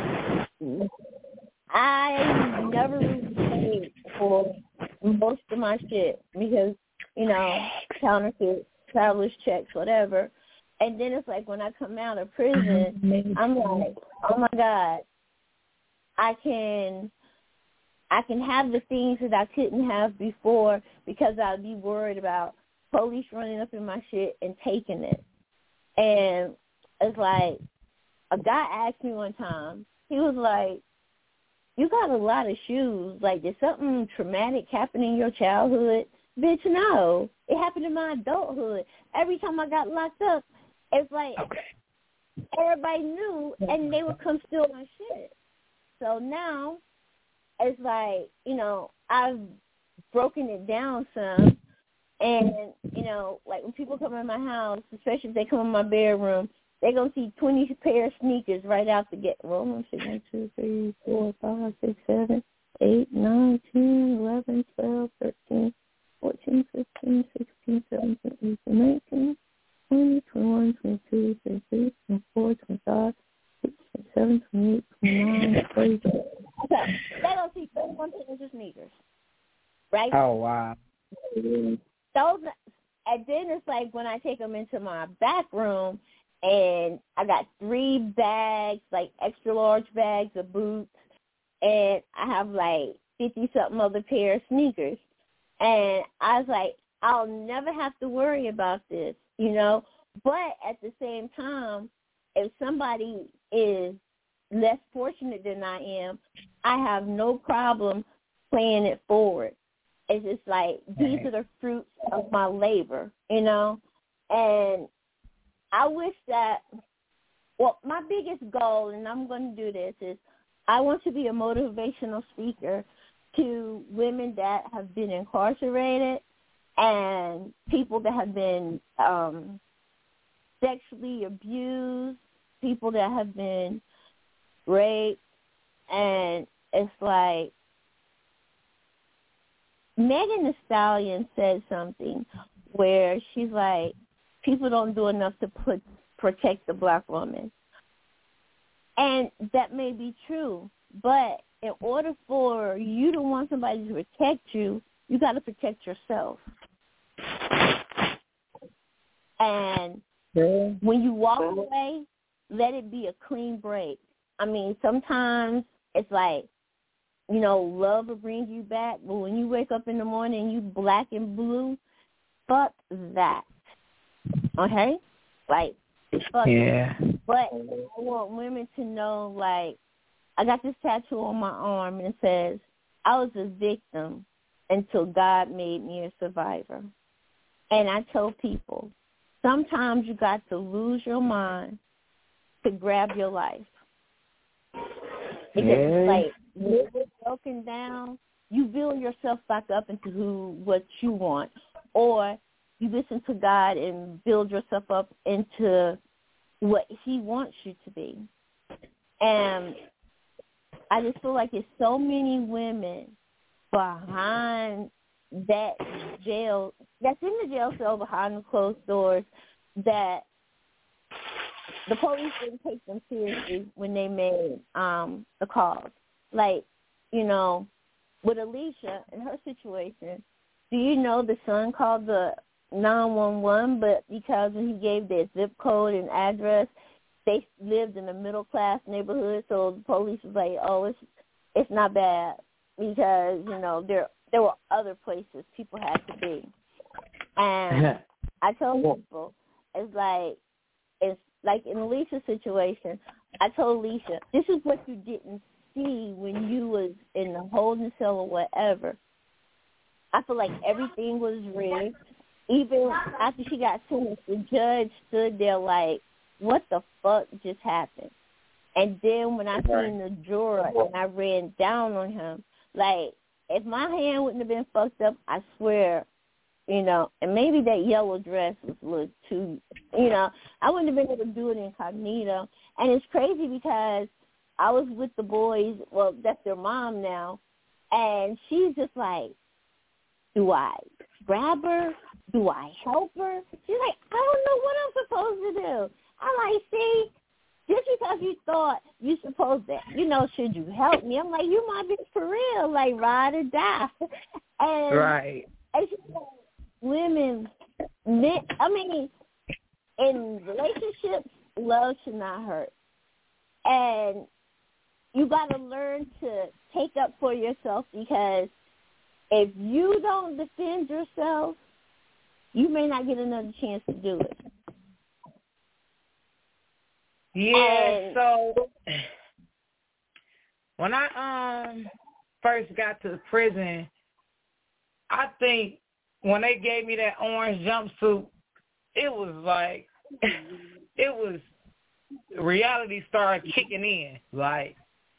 I never really paid for most of my shit because, you know, counterfeit, traveler's checks, whatever. And then it's like when I come out of prison, I'm like, oh my God, I can I can have the things that I couldn't have before because I'd be worried about police running up in my shit and taking it. And it's like a guy asked me one time, he was like, you got a lot of shoes. Like, did something traumatic happen in your childhood? Bitch, no. It happened in my adulthood. Every time I got locked up, it's like everybody knew, and they would come steal my shit. So now it's like, you know, I've broken it down some. And, you know, like when people come in my house, especially if they come in my bedroom, they're going to see twenty pair of sneakers right out the gate. Well, one, two, three, four, five, six, seven, eight, nine, ten, eleven, twelve, thirteen, fourteen, fifteen, sixteen, seventeen, eighteen, nineteen, twenty, twenty-one, twenty-two, twenty-three, twenty-four, twenty-five, twenty-seven, twenty-eight, twenty-nine, thirty. So they're going to see thirty-one pairs of sneakers, right? Oh, wow. Those, and then it's like when I take them into my back room, and I got three bags, like extra large bags of boots, and I have like fifty-something other pair of sneakers. And I was like, I'll never have to worry about this, you know. But at the same time, if somebody is less fortunate than I am, I have no problem paying it forward. It's just like these are the fruits of my labor, you know. And I wish that, well, my biggest goal, and I'm going to do this, is I want to be a motivational speaker to women that have been incarcerated and people that have been um, sexually abused, people that have been raped. And it's like Megan Thee Stallion said something where she's like, people don't do enough to put, protect the black woman. And that may be true, but in order for you to want somebody to protect you, you got to protect yourself. And yeah. When you walk away, let it be a clean break. I mean, sometimes it's like, you know, love will bring you back, but when you wake up in the morning and you black and blue, fuck that. Okay? Like, fuck yeah. it. But I want women to know, like, I got this tattoo on my arm and it says, I was a victim until God made me a survivor. And I tell people, sometimes you got to lose your mind to grab your life. Because yeah. it's like, when you're broken down, you build yourself back up into who, what you want. Or you listen to God and build yourself up into what he wants you to be. And I just feel like there's so many women behind that jail, that's in the jail cell behind the closed doors, that the police didn't take them seriously when they made um, the calls. Like, you know, with Alicia and her situation, do you know the son called the nine one one, but because when he gave their zip code and address, they lived in a middle-class neighborhood, so the police was like, oh, it's it's not bad because, you know, there there were other places people had to be. And I told people, it's like, it's like in Alicia's situation, I told Alicia, this is what you didn't see when you was in the holding cell or whatever. I feel like everything was rigged. Even after she got sentenced, the judge stood there like, what the fuck just happened? And then when I seen the drawer and I ran down on him, like, if my hand wouldn't have been fucked up, I swear, you know, and maybe that yellow dress was a little too, you know, I wouldn't have been able to do it incognito. And it's crazy because I was with the boys, well, that's their mom now, and she's just like, do I grab her? Do I help her? She's like, I don't know what I'm supposed to do. I'm like, see, just because you thought you supposed to, you know, should you help me? I'm like, you my bitch for real, like ride or die. And, right. And she's like, women, men, I mean, in relationships, love should not hurt. And you got to learn to take up for yourself, because if you don't defend yourself, you may not get another chance to do it. Yeah, and, so when I um first got to prison, I think when they gave me that orange jumpsuit, it was like, it was, reality started kicking in. Like,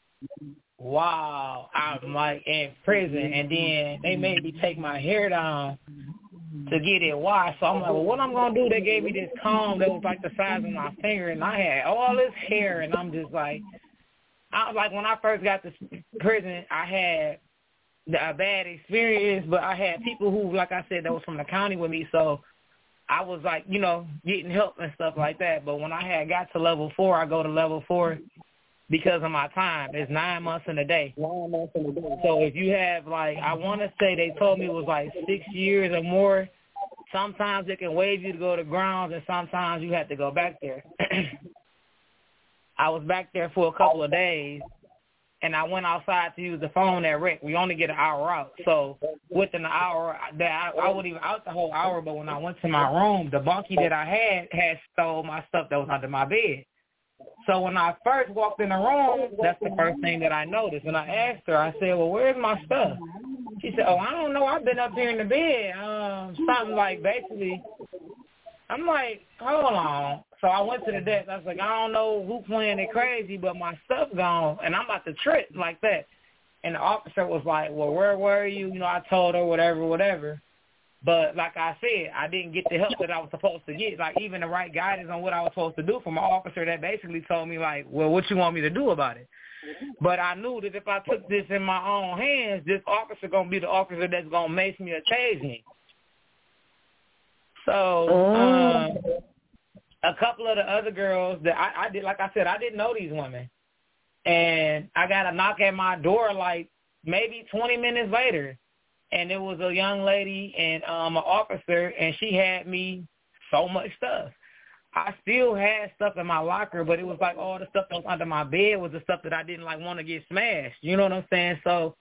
wow, I'm like in prison, and then they made me take my hair down to get it washed. So I'm like, well, what I'm going to do? They gave me this comb that was like the size of my finger, and I had all this hair, and I'm just like, I was like, when I first got to prison, I had a bad experience, but I had people who, like I said, that was from the county with me, so I was like, you know, getting help and stuff like that. But when I had got to level four, I go to level four because of my time. It's nine months in a day. Nine months in a day. So if you have, like, I want to say they told me it was like six years or more. Sometimes it can waive you to go to grounds, and sometimes you have to go back there. I was back there for a couple of days, and I went outside to use the phone at Rick. We only get an hour out. So within an hour, that I, I wasn't even out the whole hour, but when I went to my room, the bunkie that I had had stole my stuff that was under my bed. So when I first walked in the room, that's the first thing that I noticed. And I asked her, I said, well, where's my stuff? She said, oh, I don't know. I've been up here in the bed. Um, something like basically. I'm like, hold on. So I went to the desk. I was like, I don't know who playing it crazy, but my stuff gone, and I'm about to trip like that. And the officer was like, well, where were you? You know, I told her whatever, whatever. But like I said, I didn't get the help that I was supposed to get, like even the right guidance on what I was supposed to do from an officer that basically told me, like, well, what you want me to do about it? But I knew that if I took this in my own hands, this officer going to be the officer that's going to mace me or tase me. So um, a couple of the other girls that I, I did, like I said, I didn't know these women. And I got a knock at my door like maybe twenty minutes later. And it was a young lady and um, an officer, and she had me so much stuff. I still had stuff in my locker, but it was like all the stuff that was under my bed was the stuff that I didn't like want to get smashed. You know what I'm saying? So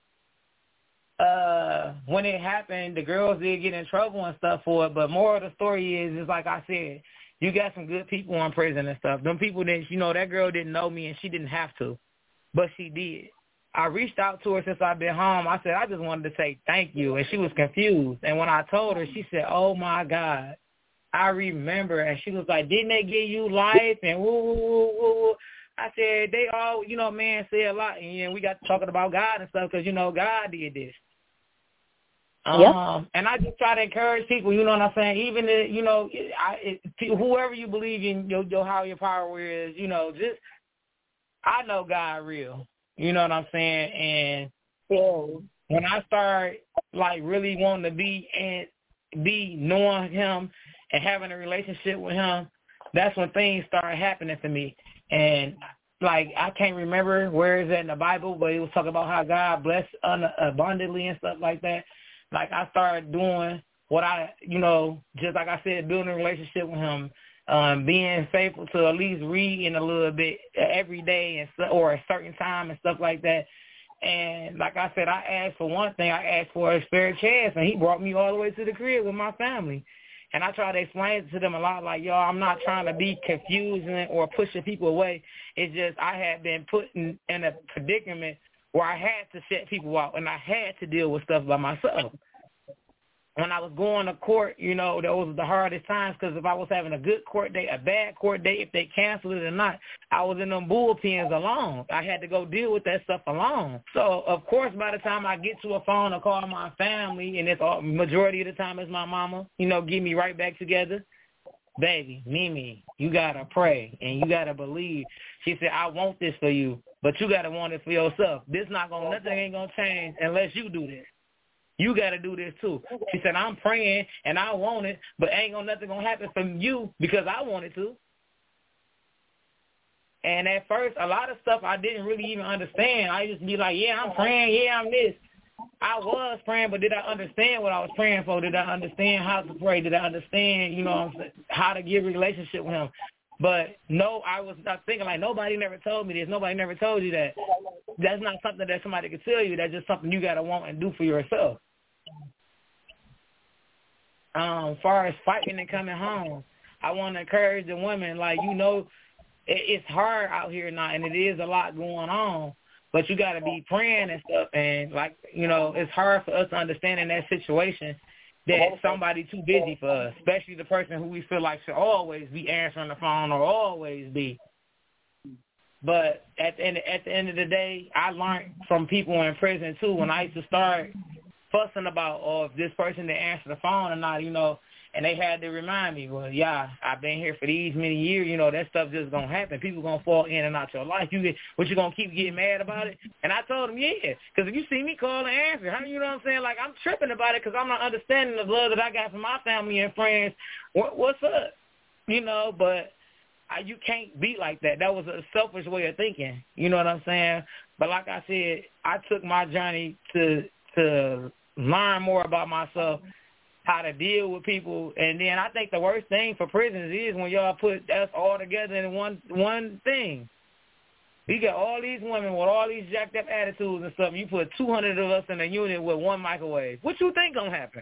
uh, when it happened, the girls did get in trouble and stuff for it. But more of the story is, is like I said, you got some good people in prison and stuff. Them people that, you know, that girl didn't know me and she didn't have to, but she did. I reached out to her since I've been home. I said, I just wanted to say thank you. And she was confused. And when I told her, she said, oh, my God, I remember. And she was like, didn't they give you life? And woo, woo, woo, woo. I said, they all, you know, man, say a lot. And you know, we got to talking about God and stuff because, you know, God did this. Yep. Um, and I just try to encourage people, you know what I'm saying? Even, if, you know, I, it, whoever you believe in, your, your higher power is, you know, just, I know God real. You know what I'm saying? And yeah. when I start, like, really wanting to be and be knowing him and having a relationship with him, that's when things start happening for me. And, like, I can't remember where is that in the Bible, but it was talking about how God blessed un- abundantly and stuff like that. Like, I started doing what I, you know, just like I said, building a relationship with him. Um, being faithful to at least reading a little bit every day and so, or a certain time and stuff like that. And like I said, I asked for one thing. I asked for a spare chance, and he brought me all the way to the crib with my family. And I try to explain to them a lot, like, yo, I'm not trying to be confusing or pushing people away. It's just I had been put in, in a predicament where I had to shut people out, and I had to deal with stuff by myself. When I was going to court, you know, that was the hardest times because if I was having a good court date, a bad court date, if they canceled it or not, I was in them bullpens alone. I had to go deal with that stuff alone. So, of course, by the time I get to a phone or call my family, and it's all, majority of the time it's my mama, you know, get me right back together. Baby, Mimi, you got to pray and you got to believe. She said, I want this for you, but you got to want it for yourself. This not going to, nothing ain't going to change unless you do this. You got to do this too. She said, I'm praying and I want it, but ain't gonna nothing going to happen from you because I want it to. And at first, a lot of stuff I didn't really even understand. I just be like, yeah, I'm praying, yeah, I'm this. I was praying, but did I understand what I was praying for? Did I understand how to pray? Did I understand, you know, how to get a relationship with him? But no, I was not thinking like nobody never told me this. Nobody never told you that. That's not something that somebody could tell you. That's just something you got to want and do for yourself. Um, as far as fighting and coming home, I want to encourage the women, like, you know, it, it's hard out here now, and it is a lot going on, but you got to be praying and stuff, and, like, you know, it's hard for us to understand in that situation that somebody too busy for us, especially the person who we feel like should always be answering the phone or always be. But at the end, at the end of the day, I learned from people in prison, too, when I used to start fussing about, oh, if this person didn't answer the phone or not, you know, and they had to remind me, well, yeah, I've been here for these many years, you know, that stuff just going to happen. People going to fall in and out your life. You get, what, you going to keep getting mad about it? And I told them, yeah, because if you see me call and answer, how, you know what I'm saying? Like, I'm tripping about it because I'm not understanding the love that I got from my family and friends. What, what's up? You know, but I, you can't be like that. That was a selfish way of thinking. You know what I'm saying? But like I said, I took my journey to to learn more about myself, how to deal with people, and then I think the worst thing for prisons is when y'all put us all together in one one thing. You got all these women with all these jacked up attitudes and stuff. You put two hundred of us in a unit with one microwave. What you think gonna happen?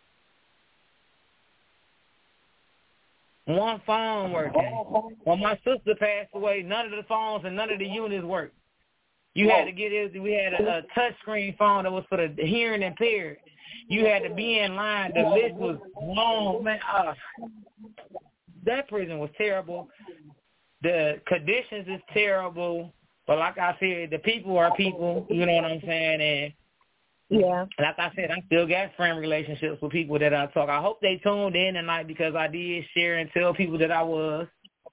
One phone working. When my sister passed away, none of the phones and none of the units worked. You had to get it. We had a, a touch screen phone that was for the hearing impaired. You had to be in line. The list was long, man. Uh, that prison was terrible. The conditions is terrible. But like I said, the people are people. You know what I'm saying? And yeah, like I said, I still got friend relationships with people that I talk. I hope they tuned in tonight because I did share and tell people that I was.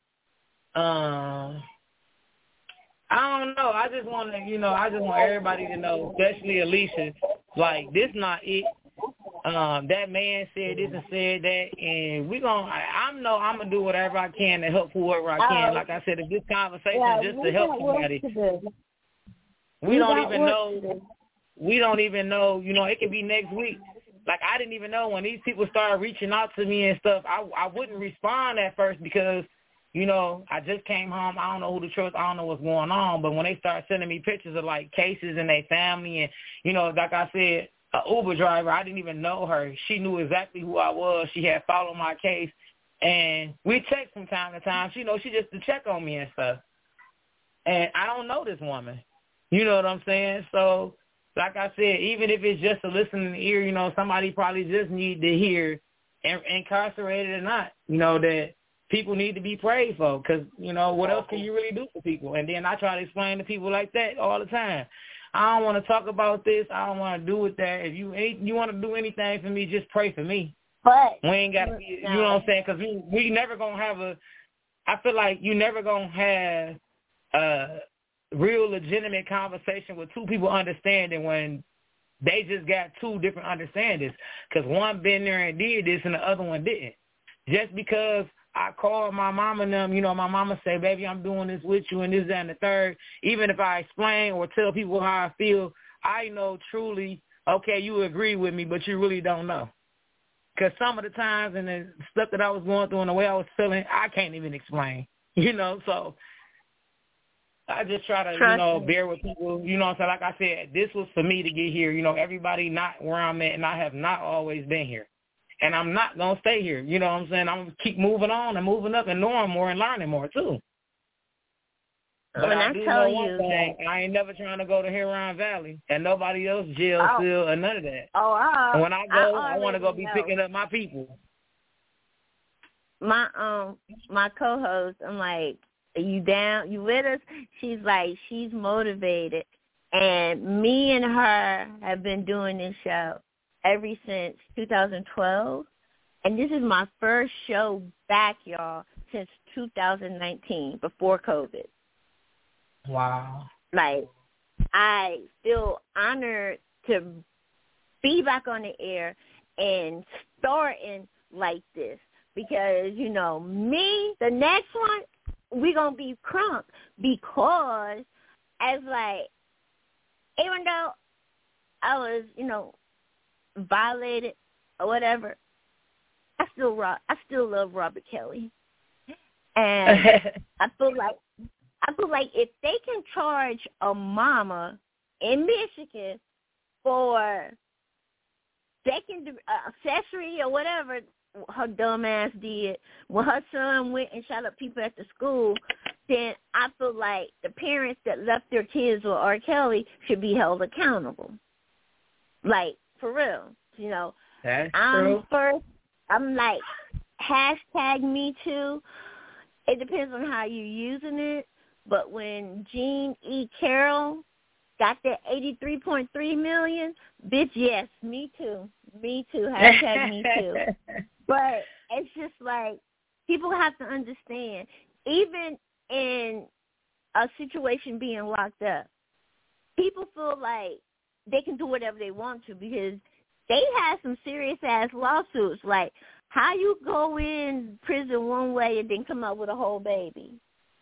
Um. I don't know. I just want to, you know, I just want everybody to know, especially Alicia, like, this not it. Um, that man said this and said that, and we gonna, I, I know I'm going to do whatever I can to help whoever I can. Like I said, if this conversation yeah, is just to help somebody, to we, we don't even know, we don't even know, you know, it could be next week. Like, I didn't even know when these people started reaching out to me and stuff, I, I wouldn't respond at first because, you know, I just came home. I don't know who to trust. I don't know what's going on. But when they start sending me pictures of, like, cases and their family and, you know, like I said, an Uber driver, I didn't even know her. She knew exactly who I was. She had followed my case. And we text from time to time. She, you know, she just to check on me and stuff. And I don't know this woman. You know what I'm saying? So, like I said, even if it's just a listening ear, you know, somebody probably just need to hear, incarcerated or not, you know, that people need to be prayed for because, you know, what else can you really do for people? And then I try to explain to people like that all the time. I don't want to talk about this. I don't want to do with that. If you you want to do anything for me, just pray for me. But we ain't got to be, you know what I'm saying? Because we, we never going to have a, I feel like you never going to have a real legitimate conversation with two people understanding when they just got two different understandings because one been there and did this and the other one didn't. Just because I call my mama and them, you know, my mama say, baby, I'm doing this with you and this, that, and the third. Even if I explain or tell people how I feel, I know truly, okay, you agree with me, but you really don't know. Because some of the times and the stuff that I was going through and the way I was feeling, I can't even explain, you know. So I just try to, Trust you know, me. bear with people. You know what I'm saying? Like I said, this was for me to get here. You know, everybody not where I'm at, and I have not always been here. and I'm not going to stay here. You know what I'm saying? I'm going to keep moving on and moving up and knowing more and learning more, too. But when I, I do tell know you one thing, that, I ain't never trying to go to Huron Valley and nobody else jail oh, still or none of that. Oh, I, and when I go, I, I want to go be know. picking up my people. My um, my co-host, I'm like, are you down? You with us? She's like, she's motivated. And me and her have been doing this show ever since two thousand twelve. And this is my first show back, y'all, since two thousand nineteen, before COVID. Wow. Like, I feel honored to be back on the air and starting like this because, you know, me, the next one, we going to be crunk because as, like, even though I was, you know, violated or whatever, I still I still love Robert Kelly. And I feel like I feel like if they can charge a mama in Michigan for second uh, accessory or whatever her dumb ass did when her son went and shot up people at the school, then I feel like the parents that left their kids with R. Kelly should be held accountable. Like, for real. You know, That's I'm true. first, I'm like, hashtag me too. It depends on how you're using it. But when Jean E. Carroll got that eighty-three point three million, bitch, yes, me too. Me too. Hashtag me too. But it's just like, people have to understand, even in a situation being locked up, people feel like they can do whatever they want to because they had some serious-ass lawsuits. Like, how you go in prison one way and then come out with a whole baby?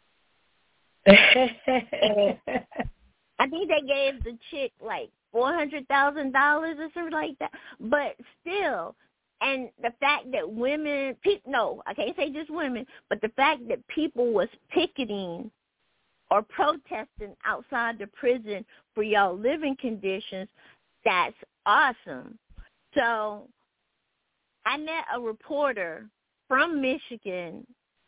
And I think they gave the chick, like, four hundred thousand dollars or something like that. But still, and the fact that women, pe- no, I can't say just women, but the fact that people was picketing or protesting outside the prison for y'all living conditions, that's awesome. So I met a reporter from Michigan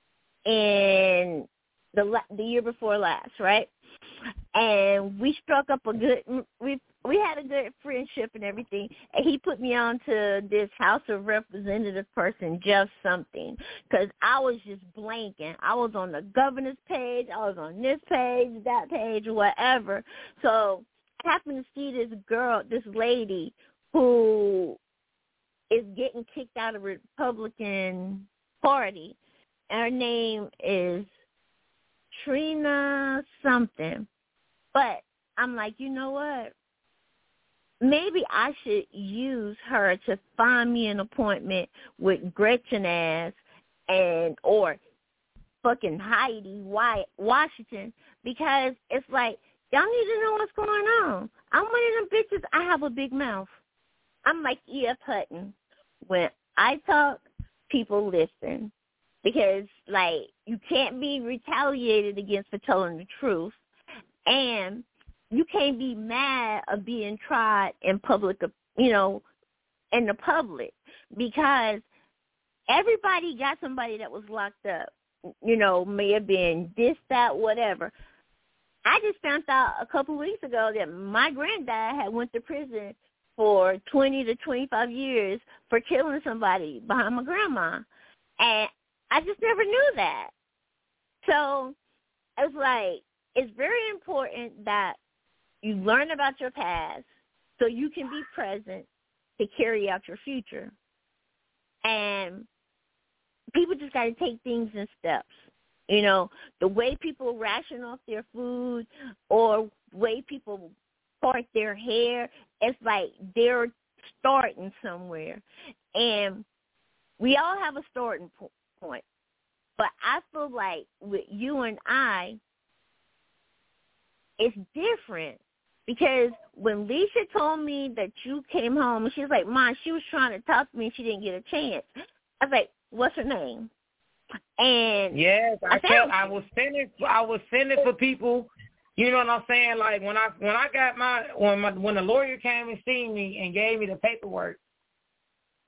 in the the year before last, right? And we struck up a good we we had a good friendship and everything. And he put me on to this House of Representative person, just something, because I was just blanking. I was on the governor's page, I was on this page, that page, whatever. So I happened to see this girl, this lady who is getting kicked out of the Republican Party. And her name is Trina something. But I'm like, you know what? Maybe I should use her to find me an appointment with Gretchen ass and or fucking Heidi White Washington, because it's like, y'all need to know what's going on. I'm one of them bitches. I have a big mouth. I'm like E F. Hutton. When I talk, people listen. Because, like, you can't be retaliated against for telling the truth. And you can't be mad of being tried in public, you know, in the public. Because everybody got somebody that was locked up. You know, may have been this, that, whatever. I just found out a couple of weeks ago that my granddad had went to prison for twenty to twenty-five years for killing somebody behind my grandma. And I just never knew that. So it's like, it's very important that you learn about your past so you can be present to carry out your future. And people just got to take things in steps. You know, the way people ration off their food or way people part their hair, it's like they're starting somewhere. And we all have a starting po- point. But I feel like with you and I, it's different. Because when Lisa told me that you came home, she was like, Mom, she was trying to talk to me and she didn't get a chance. I was like, what's her name? And yes, I, I kept, I was sending I was sending for people, you know what I'm saying? Like when I when I got my when my when the lawyer came and seen me and gave me the paperwork,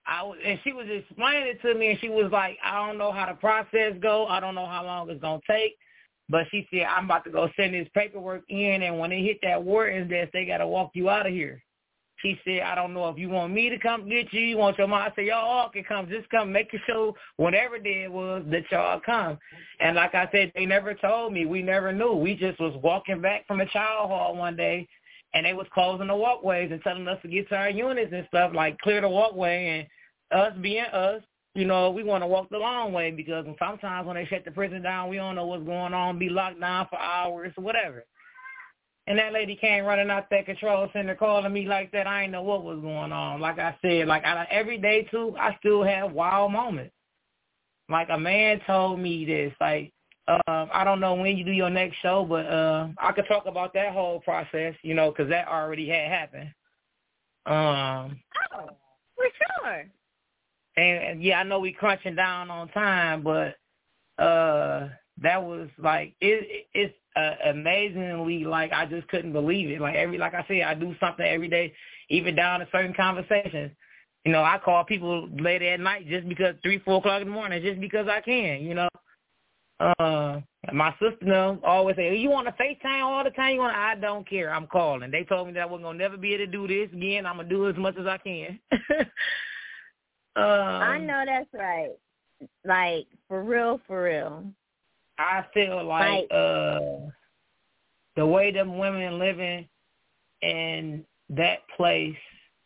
I was, and she was explaining it to me, and she was like, I don't know how the process go. I don't know how long it's going to take. But she said, I'm about to go send this paperwork in, and when they hit that warden's desk, they got to walk you out of here. She said, I don't know if you want me to come get you, you want your mom. I said, y'all all can come. Just come make a show, whatever day it was, that y'all come. And like I said, they never told me. We never knew. We just was walking back from a child hall one day, and they was closing the walkways and telling us to get to our units and stuff, like clear the walkway. And us being us, you know, we want to walk the long way because sometimes when they shut the prison down, we don't know what's going on, be locked down for hours or whatever. And that lady came running out that control center calling me like that. I didn't know what was going on. Like I said, like I, every day, too, I still have wild moments. Like a man told me this, like, uh, I don't know when you do your next show, but uh, I could talk about that whole process, you know, because that already had happened. Um, oh, for sure. And, and, yeah, I know we crunching down on time, but uh, that was, like, it, it's uh, amazingly, like, I just couldn't believe it. Like, every, like I said, I do something every day, even down to certain conversations. You know, I call people late at night just because, three, four o'clock in the morning, just because I can, you know. Uh, my sister you know, always say, you want to FaceTime all the time? You want to, I don't care. I'm calling. They told me that I wasn't going to never be able to do this again. I'm going to do as much as I can. um, I know that's right. Like, for real, for real. I feel like right. uh, the way them women living in that place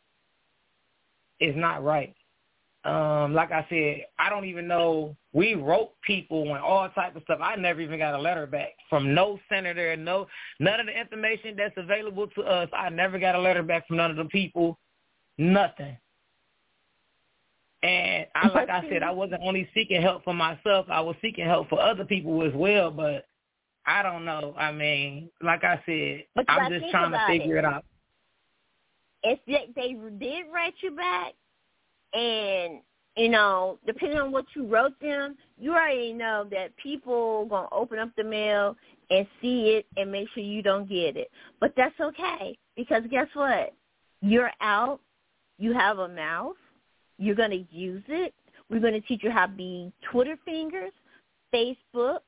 is not right. Um, like I said, I don't even know. We wrote people and all type of stuff. I never even got a letter back from no senator, no none of the information that's available to us. I never got a letter back from none of the people, nothing. And I, like I said, I wasn't only seeking help for myself. I was seeking help for other people as well. But I don't know. I mean, like I said, I'm just trying to figure it. it out. If they, they did write you back, and, you know, depending on what you wrote them, you already know that people going to open up the mail and see it and make sure you don't get it. But that's okay, because guess what? You're out. You have a mouth. You're going to use it. We're going to teach you how to be Twitter fingers, Facebook,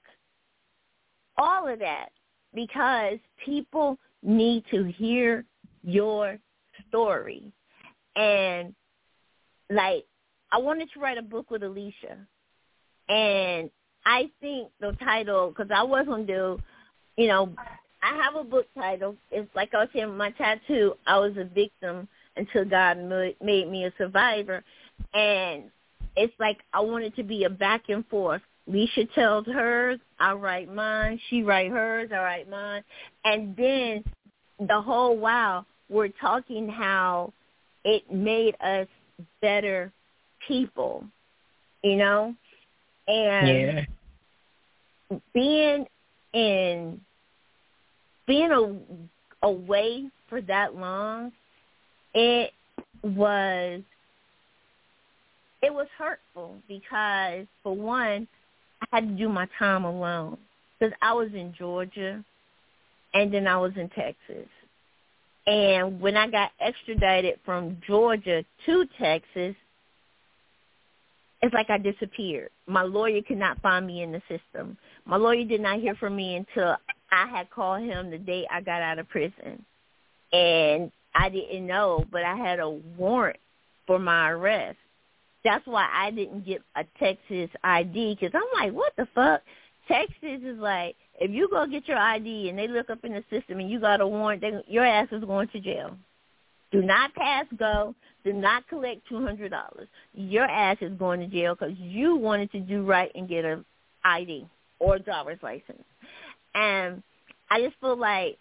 all of that, because people need to hear your story. And, like, I wanted to write a book with Alicia, and I think the title, because I was going to do, you know, I have a book title. It's like I was saying, my tattoo, I was a victim until God made me a survivor. And it's like I want it to be a back and forth. Alicia tells hers, I write mine. She write hers, I write mine. And then the whole while we're talking how it made us better people, you know? And yeah. being in being a, away for that long, it was it was hurtful because, for one, I had to do my time alone because I was in Georgia and then I was in Texas. And when I got extradited from Georgia to Texas, it's like I disappeared. My lawyer could not find me in the system. My lawyer did not hear from me until I had called him the day I got out of prison. And I didn't know, but I had a warrant for my arrest. That's why I didn't get a Texas I D, because I'm like, what the fuck? Texas is like, if you go get your I D and they look up in the system and you got a warrant, they, your ass is going to jail. Do not pass go. Do not collect two hundred dollars. Your ass is going to jail because you wanted to do right and get an I D or a driver's license. And I just feel like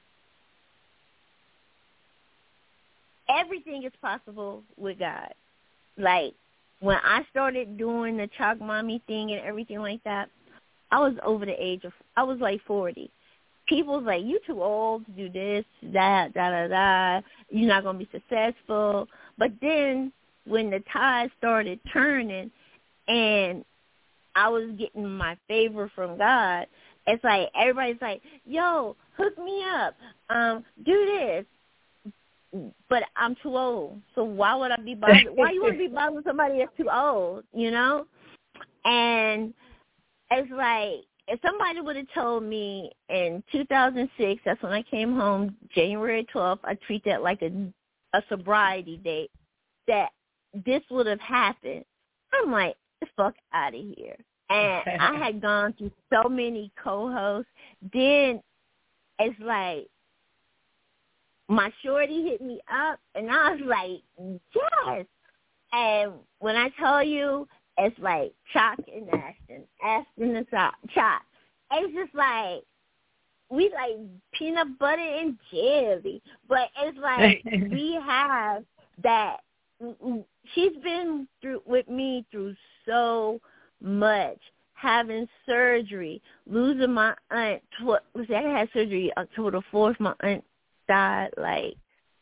everything is possible with God. Like, when I started doing the Chalk Mommy thing and everything like that, I was over the age of, I was like forty. People was like, you too old to do this, that, da, da, da. You're not going to be successful. But then when the tide started turning and I was getting my favor from God, it's like everybody's like, yo, hook me up, um, do this. but I'm too old. So why would I be bothered? Why you want to be bothered with somebody that's too old, you know? And it's like, if somebody would have told me in two thousand six, that's when I came home, January twelfth, I treat that like a, a sobriety date, that this would have happened, I'm like, the fuck out of here. And I had gone through so many co-hosts. Then it's like, my shorty hit me up, and I was like, yes. And when I tell you, it's like Chalk and Ashton, Ashton and Chalk. It's just like, we like peanut butter and jelly. But it's like, we have that. She's been through with me through so much. Having surgery, losing my aunt. Tw- was that I had surgery October fourth. My aunt died like,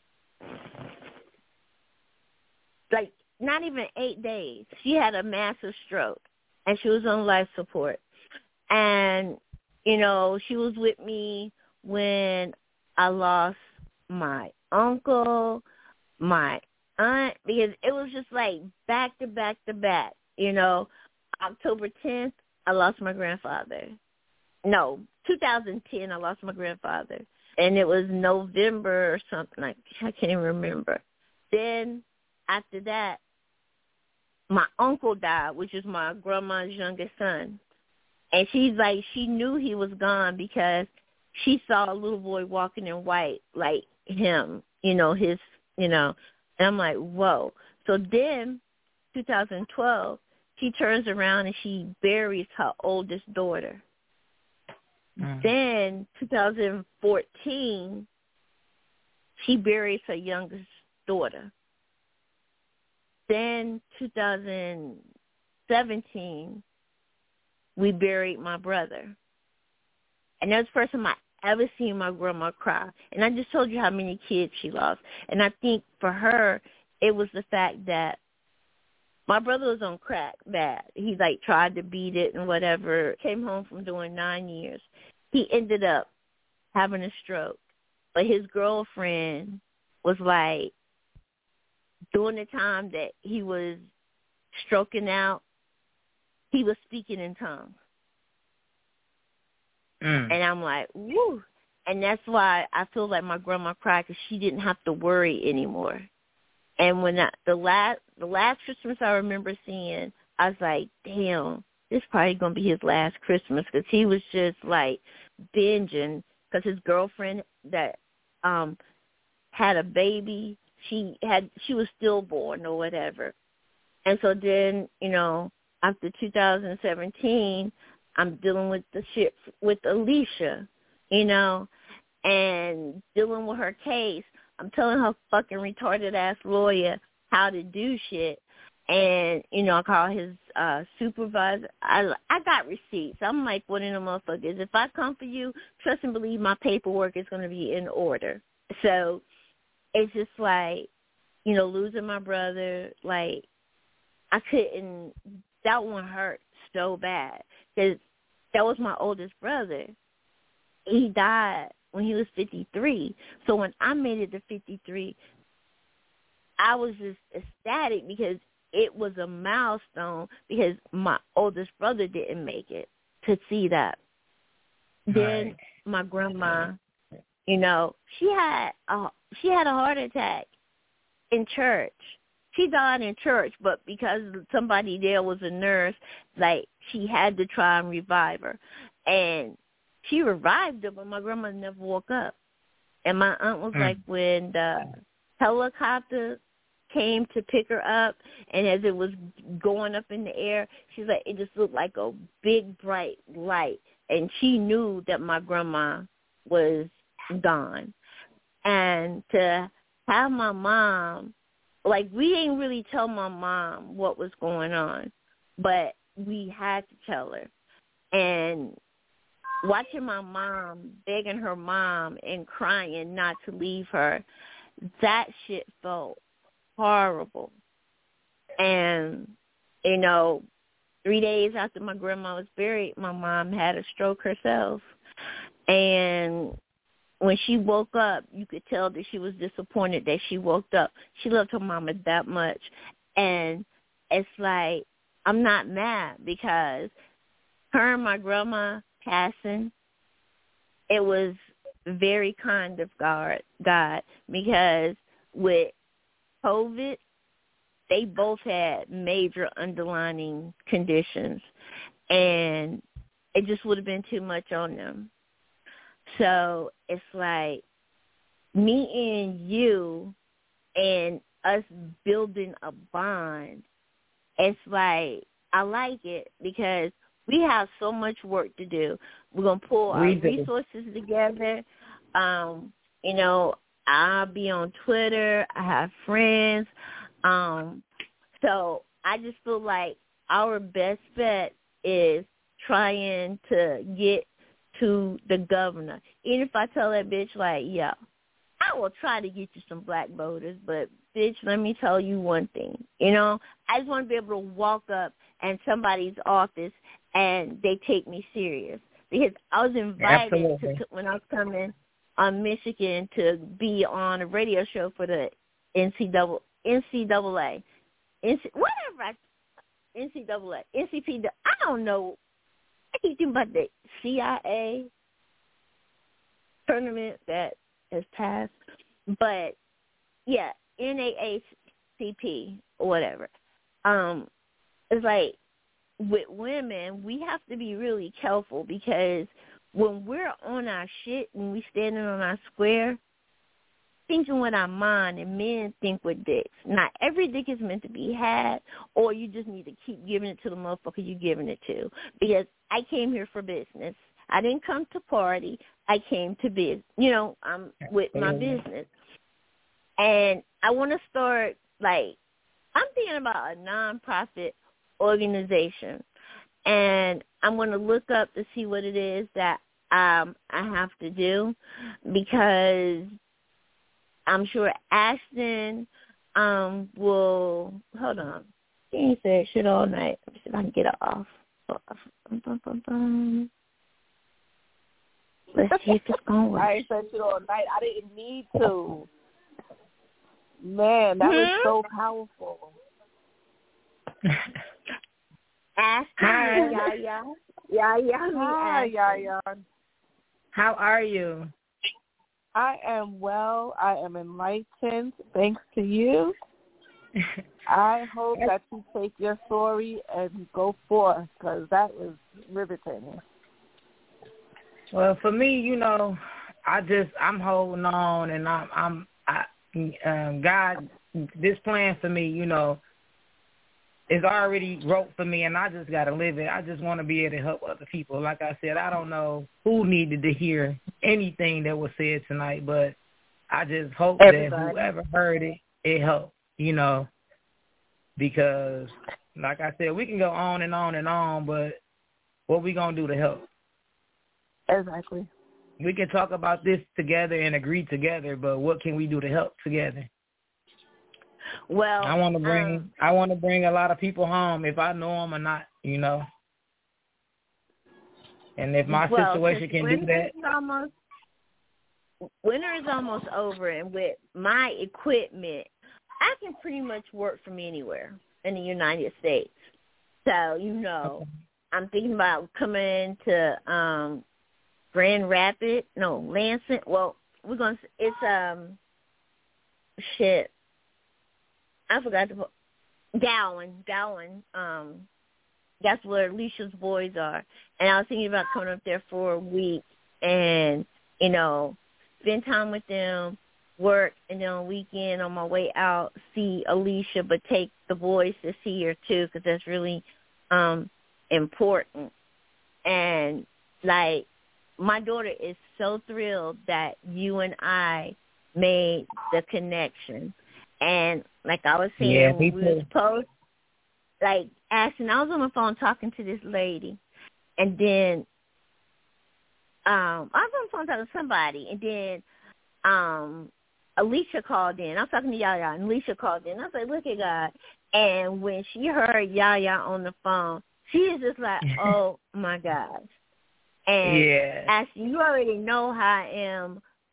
like not even eight days. She had a massive stroke, and she was on life support. And, you know, she was with me when I lost my uncle, my aunt, because it was just like back to back to back, you know. October tenth, I lost my grandfather. No, two thousand ten, I lost my grandfather. And it was November or something. Like, I can't even remember. Then, after that, my uncle died, which is my grandma's youngest son. And she's like, she knew he was gone because she saw a little boy walking in white like him, you know, his, you know. And I'm like, whoa. So then, two thousand twelve, she turns around and she buries her oldest daughter. Mm. Then, two thousand fourteen, she buries her youngest daughter. Then, two thousand seventeen, we buried my brother. And that was the first time I ever seen my grandma cry. And I just told you how many kids she lost. And I think for her, it was the fact that my brother was on crack bad. He, like, tried to beat it and whatever. Came home from doing nine years. He ended up having a stroke. But his girlfriend was, like, during the time that he was stroking out, he was speaking in tongues. Mm. And I'm like, woo. And that's why I feel like my grandma cried, because she didn't have to worry anymore. And when I, the last the last Christmas I remember seeing, I was like, damn, this probably going to be his last Christmas, because he was just, like, binging, because his girlfriend that um had a baby, she had she was stillborn or whatever. And so then, you know, after two thousand seventeen, I'm dealing with the shit with Alicia, you know, and dealing with her case. I'm telling her fucking retarded-ass lawyer how to do shit. And, you know, I call his uh, supervisor. I, I got receipts. I'm like one of them motherfuckers. If I come for you, trust and believe my paperwork is going to be in order. So it's just like, you know, losing my brother, like, I couldn't, that one hurt so bad. Because that was my oldest brother. He died when he was fifty-three. So when I made it to fifty-three, I was just ecstatic because it was a milestone, because my oldest brother didn't make it to see that. Right. Then my grandma, you know, she had a, she had a heart attack in church. She died in church, but because somebody there was a nurse, like, she had to try and revive her. And she revived her, but my grandma never woke up. And my aunt was mm. like, when the helicopter came to pick her up, and as it was going up in the air, she's like, it just looked like a big, bright light. And she knew that my grandma was gone. And to have my mom, like, we didn't really tell my mom what was going on, but we had to tell her. And watching my mom begging her mom and crying not to leave her, that shit felt horrible. And, you know, three days after my grandma was buried, my mom had a stroke herself. And when she woke up, you could tell that she was disappointed that she woke up. She loved her mama that much. And it's like, I'm not mad because her and my grandma passing, it was very kind of God, God because with COVID, they both had major underlying conditions, and it just would have been too much on them. So it's like me and you and us building a bond. It's like, I like it because we have so much work to do. We're going to pull our resources together. Um, you know, I'll be on Twitter. I have friends. Um, so I just feel like our best bet is trying to get to the governor. Even if I tell that bitch, like, yo, I will try to get you some black voters, but, bitch, let me tell you one thing. You know, I just want to be able to walk up in somebody's office and they take me serious. Because I was invited to, to, when I was coming on Michigan to be on a radio show for the N C double A, N C double A, N C, whatever, I, N C double A, N C P, I don't know. I keep thinking about the C I A tournament that has passed. But, yeah, N double A C P or whatever. Um, it's like with women, we have to be really careful because when we're on our shit and we standing on our square, thinking with our mind, and men think with dicks. Not every dick is meant to be had, or you just need to keep giving it to the motherfucker you're giving it to. Because I came here for business. I didn't come to party. I came to business. You know, I'm with my business. And I want to start, like, I'm thinking about a nonprofit organization. And I'm going to look up to see what it is that um, I have to do because I'm sure Ashton um, will, hold on. He ain't said shit all night. Let me see if I can get it off. Let's see if it's going to work. I ain't said shit all night. I didn't need to. Man, that hmm? was so powerful. Ashton, hi. yeah, yeah. Yeah, yeah. Hi, yeah, yeah. How are you? I am well. I am enlightened. Thanks to you. I hope that you take your story and go forth because that was riveting. Well, for me, you know, I just I'm holding on, and I'm I'm I, um, God. This plan for me, you know, is already wrote for me, and I just got to live it. I just want to be able to help other people. Like I said, I don't know who needed to hear anything that was said tonight, but I just hope Everybody. that whoever heard it, it helped, you know, because, like I said, we can go on and on and on, but what we going to do to help? Exactly. We can talk about this together and agree together, but what can we do to help together? Well, I want to bring um, I want to bring a lot of people home, if I know them or not, you know. And if my well, situation can do that. Almost, winter is almost over, and with my equipment, I can pretty much work from anywhere in the United States. So, you know, okay. I'm thinking about coming to um, Grand Rapids, no, Lansing. Well, we're going to, it's, um, shit. I forgot to put Gowan, Gowan. Um, that's where Alicia's boys are. And I was thinking about coming up there for a week and, you know, spend time with them, work, and then on weekend on my way out, see Alicia, but take the boys to see her too because that's really um, important. And, like, my daughter is so thrilled that you and I made the connection. And like I was saying, yeah, when we was post, like Ashton, I was on the phone talking to this lady, and then um, I was on the phone talking to somebody, and then um, Alicia called in. I was talking to Yaya, and Alicia called in. I was like, look at God. And when she heard Yaya on the phone, she is just like, oh, my gosh. And yeah. Ashton, you already know how I am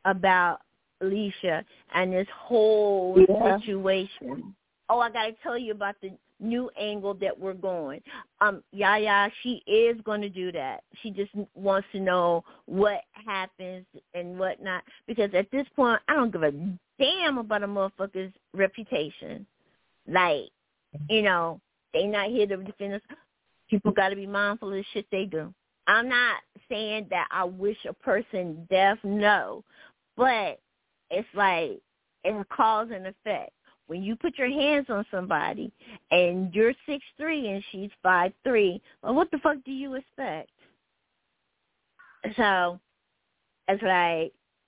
about Alicia and this whole yeah. situation. Oh, I got to tell you about the new angle that we're going. Um, Yaya, she is going to do that. She just wants to know what happens and whatnot, because at this point, I don't give a damn about a motherfucker's reputation. Like, you know, they not here to defend us. People got to be mindful of the shit they do. I'm not saying that I wish a person death, no, but it's like it's a cause and effect. When you put your hands on somebody and you're six three and she's five three, well, what the fuck do you expect? So it's like,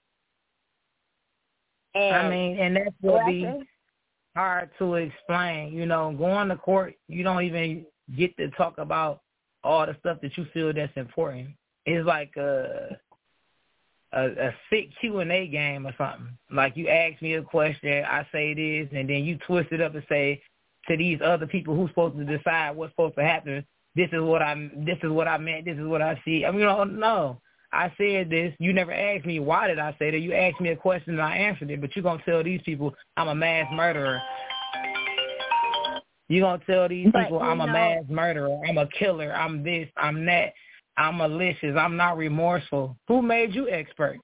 and I mean, and that's what be hard to explain. You know, going to court, you don't even get to talk about all the stuff that you feel that's important. It's like a a, a sick Q and A game or something. Like you ask me a question, I say this, and then you twist it up and say to these other people who's supposed to decide what's supposed to happen, this is what I this is what I meant, this is what I see. I mean, you know, no. I said this. You never asked me why did I say that. You asked me a question and I answered it, but you're going to tell these people I'm a mass murderer. You're going to tell these but, people I'm know, a mass murderer, I'm a killer, I'm this, I'm that, I'm malicious, I'm not remorseful. Who made you expert?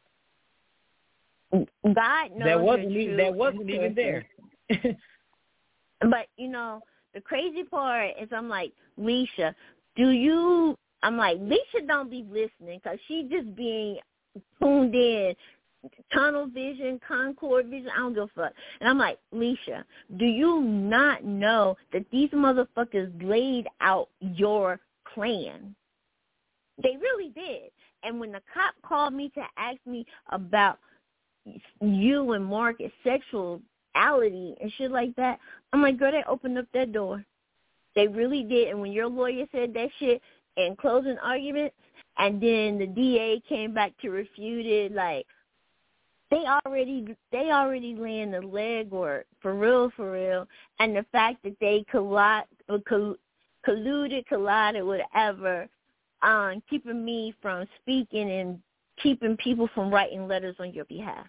God knows that wasn't you're even, true that wasn't even there. But, you know, the crazy part is I'm like, Leisha, do you, I'm like, Leisha don't be listening because she just being tuned in, tunnel vision, Concord vision, I don't give a fuck. And I'm like, Leisha, do you not know that these motherfuckers laid out your plan? They really did. And when the cop called me to ask me about you and Marcus' sexuality and shit like that, I'm like, girl, they opened up that door. They really did. And when your lawyer said that shit in closing arguments, and then the D A came back to refute it, like, they already they already laying the legwork, for real, for real. And the fact that they collide, colluded, collided, whatever, um, keeping me from speaking and keeping people from writing letters on your behalf.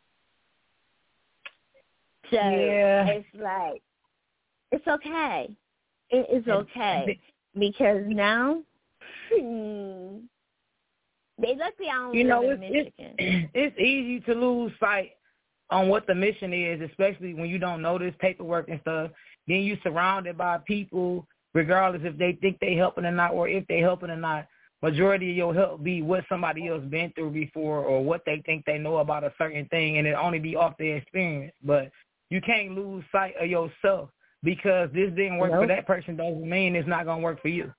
So yeah. It's like, it's okay. It is okay. Because now, hmm, they lucky I don't you live know, in it's, Michigan. It's, it's easy to lose sight on what the mission is, especially when you don't know this paperwork and stuff. Then you surrounded by people, regardless if they think they helping or not, or if they helping or not. Majority of your help be what somebody else been through before or what they think they know about a certain thing, and it only be off their experience. But you can't lose sight of yourself because this didn't work nope. for that person doesn't mean it's not going to work for you.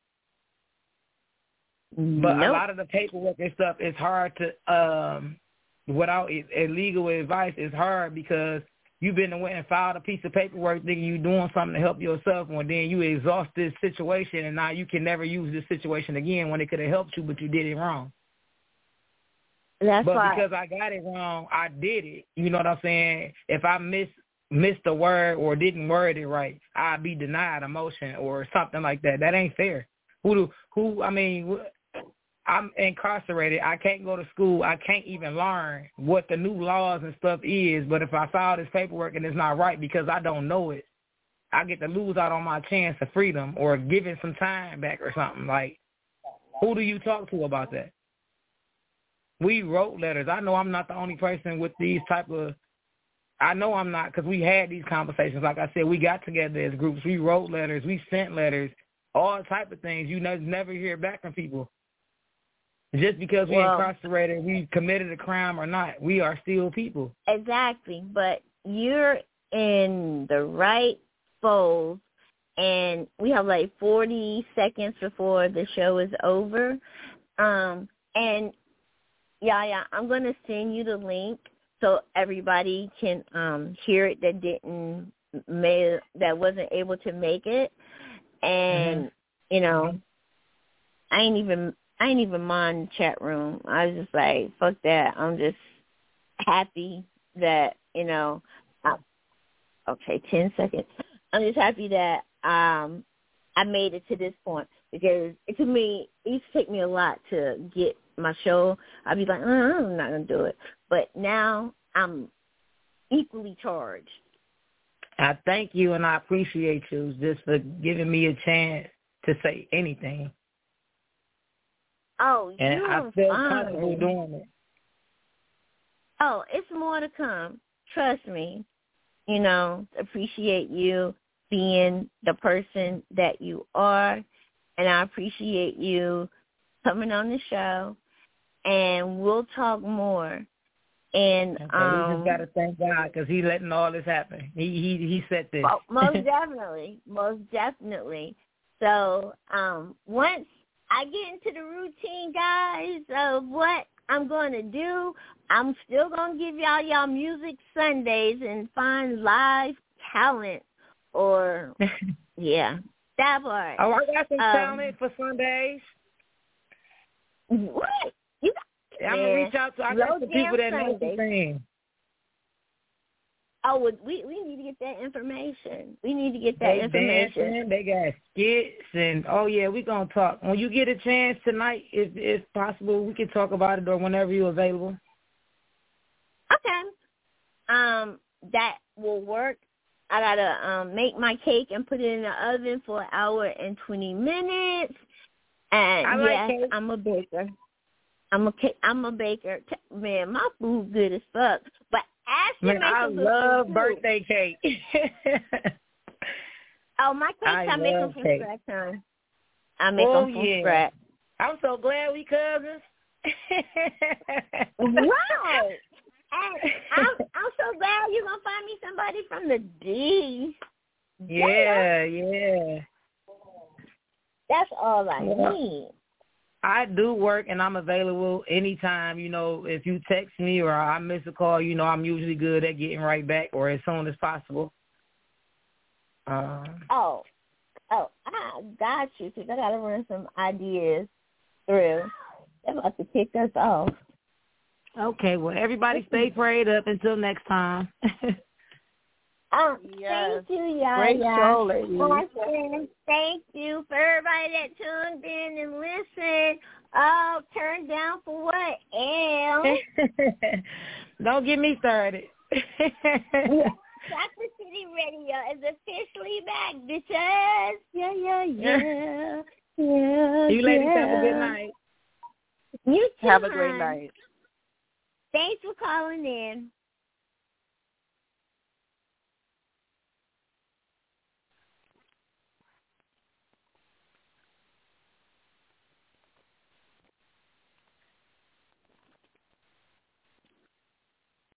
But nope. a lot of the paperwork and stuff is hard to, um, without it, legal advice, it's hard because you've been away and filed a piece of paperwork thinking you're doing something to help yourself, and then you exhaust this situation, and now you can never use this situation again when it could have helped you, but you did it wrong. That's but why. because I got it wrong, I did it. You know what I'm saying? If I miss missed a word or didn't word it right, I'd be denied a motion or something like that. That ain't fair. Who do, who? I mean, I'm incarcerated. I can't go to school. I can't even learn what the new laws and stuff is. But if I file this paperwork and it's not right because I don't know it, I get to lose out on my chance of freedom or giving some time back or something. Like, who do you talk to about that? We wrote letters. I know I'm not the only person with these type of, I know I'm not, because we had these conversations. Like I said, we got together as groups. We wrote letters. We sent letters, all type of things. You ne- never hear back from people. Just because we're well, incarcerated, we committed a crime or not, we are still people. Exactly. But you're in the right fold, and we have like forty seconds before the show is over. Um, and, yeah, yeah, I'm going to send you the link so everybody can um, hear it that didn't, may, that wasn't able to make it. And, mm-hmm. you know, I ain't even... I ain't even mind the chat room. I was just like, fuck that. I'm just happy that, you know, I, okay, ten seconds. I'm just happy that um, I made it to this point because it took me, it used to take me a lot to get my show. I'd be like, uh, I'm not going to do it. but now I'm equally charged. I thank you and I appreciate you just for giving me a chance to say anything. Oh, and you're I feel fine. comfortable doing it. Oh, it's more to come. Trust me. You know, appreciate you being the person that you are, and I appreciate you coming on the show, and we'll talk more. And okay, um, we just gotta thank God because He letting all this happen. He he he set this. Oh, most definitely, most definitely. So um, once I get into the routine, guys, of what I'm going to do, I'm still going to give y'all y'all music Sundays and find live talent or, yeah, that part. Oh, I got some um, talent for Sundays. What? You got, I'm going to reach out to I got some people that know some things. Oh, we we need to get that information. We need to get that they information. Dancing, they got skits, and oh yeah, we're gonna talk. When you get a chance tonight, if if possible, we can talk about it or whenever you're available. Okay, um, that will work. I gotta um make my cake and put it in the oven for an hour and twenty minutes. And I like yes, cake. I'm a baker. I'm a I'm a baker. Man, my food good as fuck. But Ashley Man, makes I a good love food. birthday cake. Oh, my cakes I, I make them love from cake. scratch, huh? I make oh, them from yeah. scratch. I'm so glad we cousins. Right. And I'm I'm so glad you're gonna find me somebody from the D. Yeah, yeah. That's all I Yeah. need. I do work and I'm available anytime. You know, if you text me or I miss a call, you know, I'm usually good at getting right back or as soon as possible. Um, Oh, oh, I got you because I got to run some ideas through. They're about to kick us off. okay, well, everybody stay prayed up until next time. Um, Yes. Thank you, y'all. Great show, ladies. Awesome. Thank you for everybody that tuned in and listened. Oh, turn down for what? L. Don't get me started. Chocolate City Radio is officially back, bitches. Yeah, yeah, yeah. Yeah, You ladies yeah. have a good night. You too, Have a great hon. night. Thanks for calling in.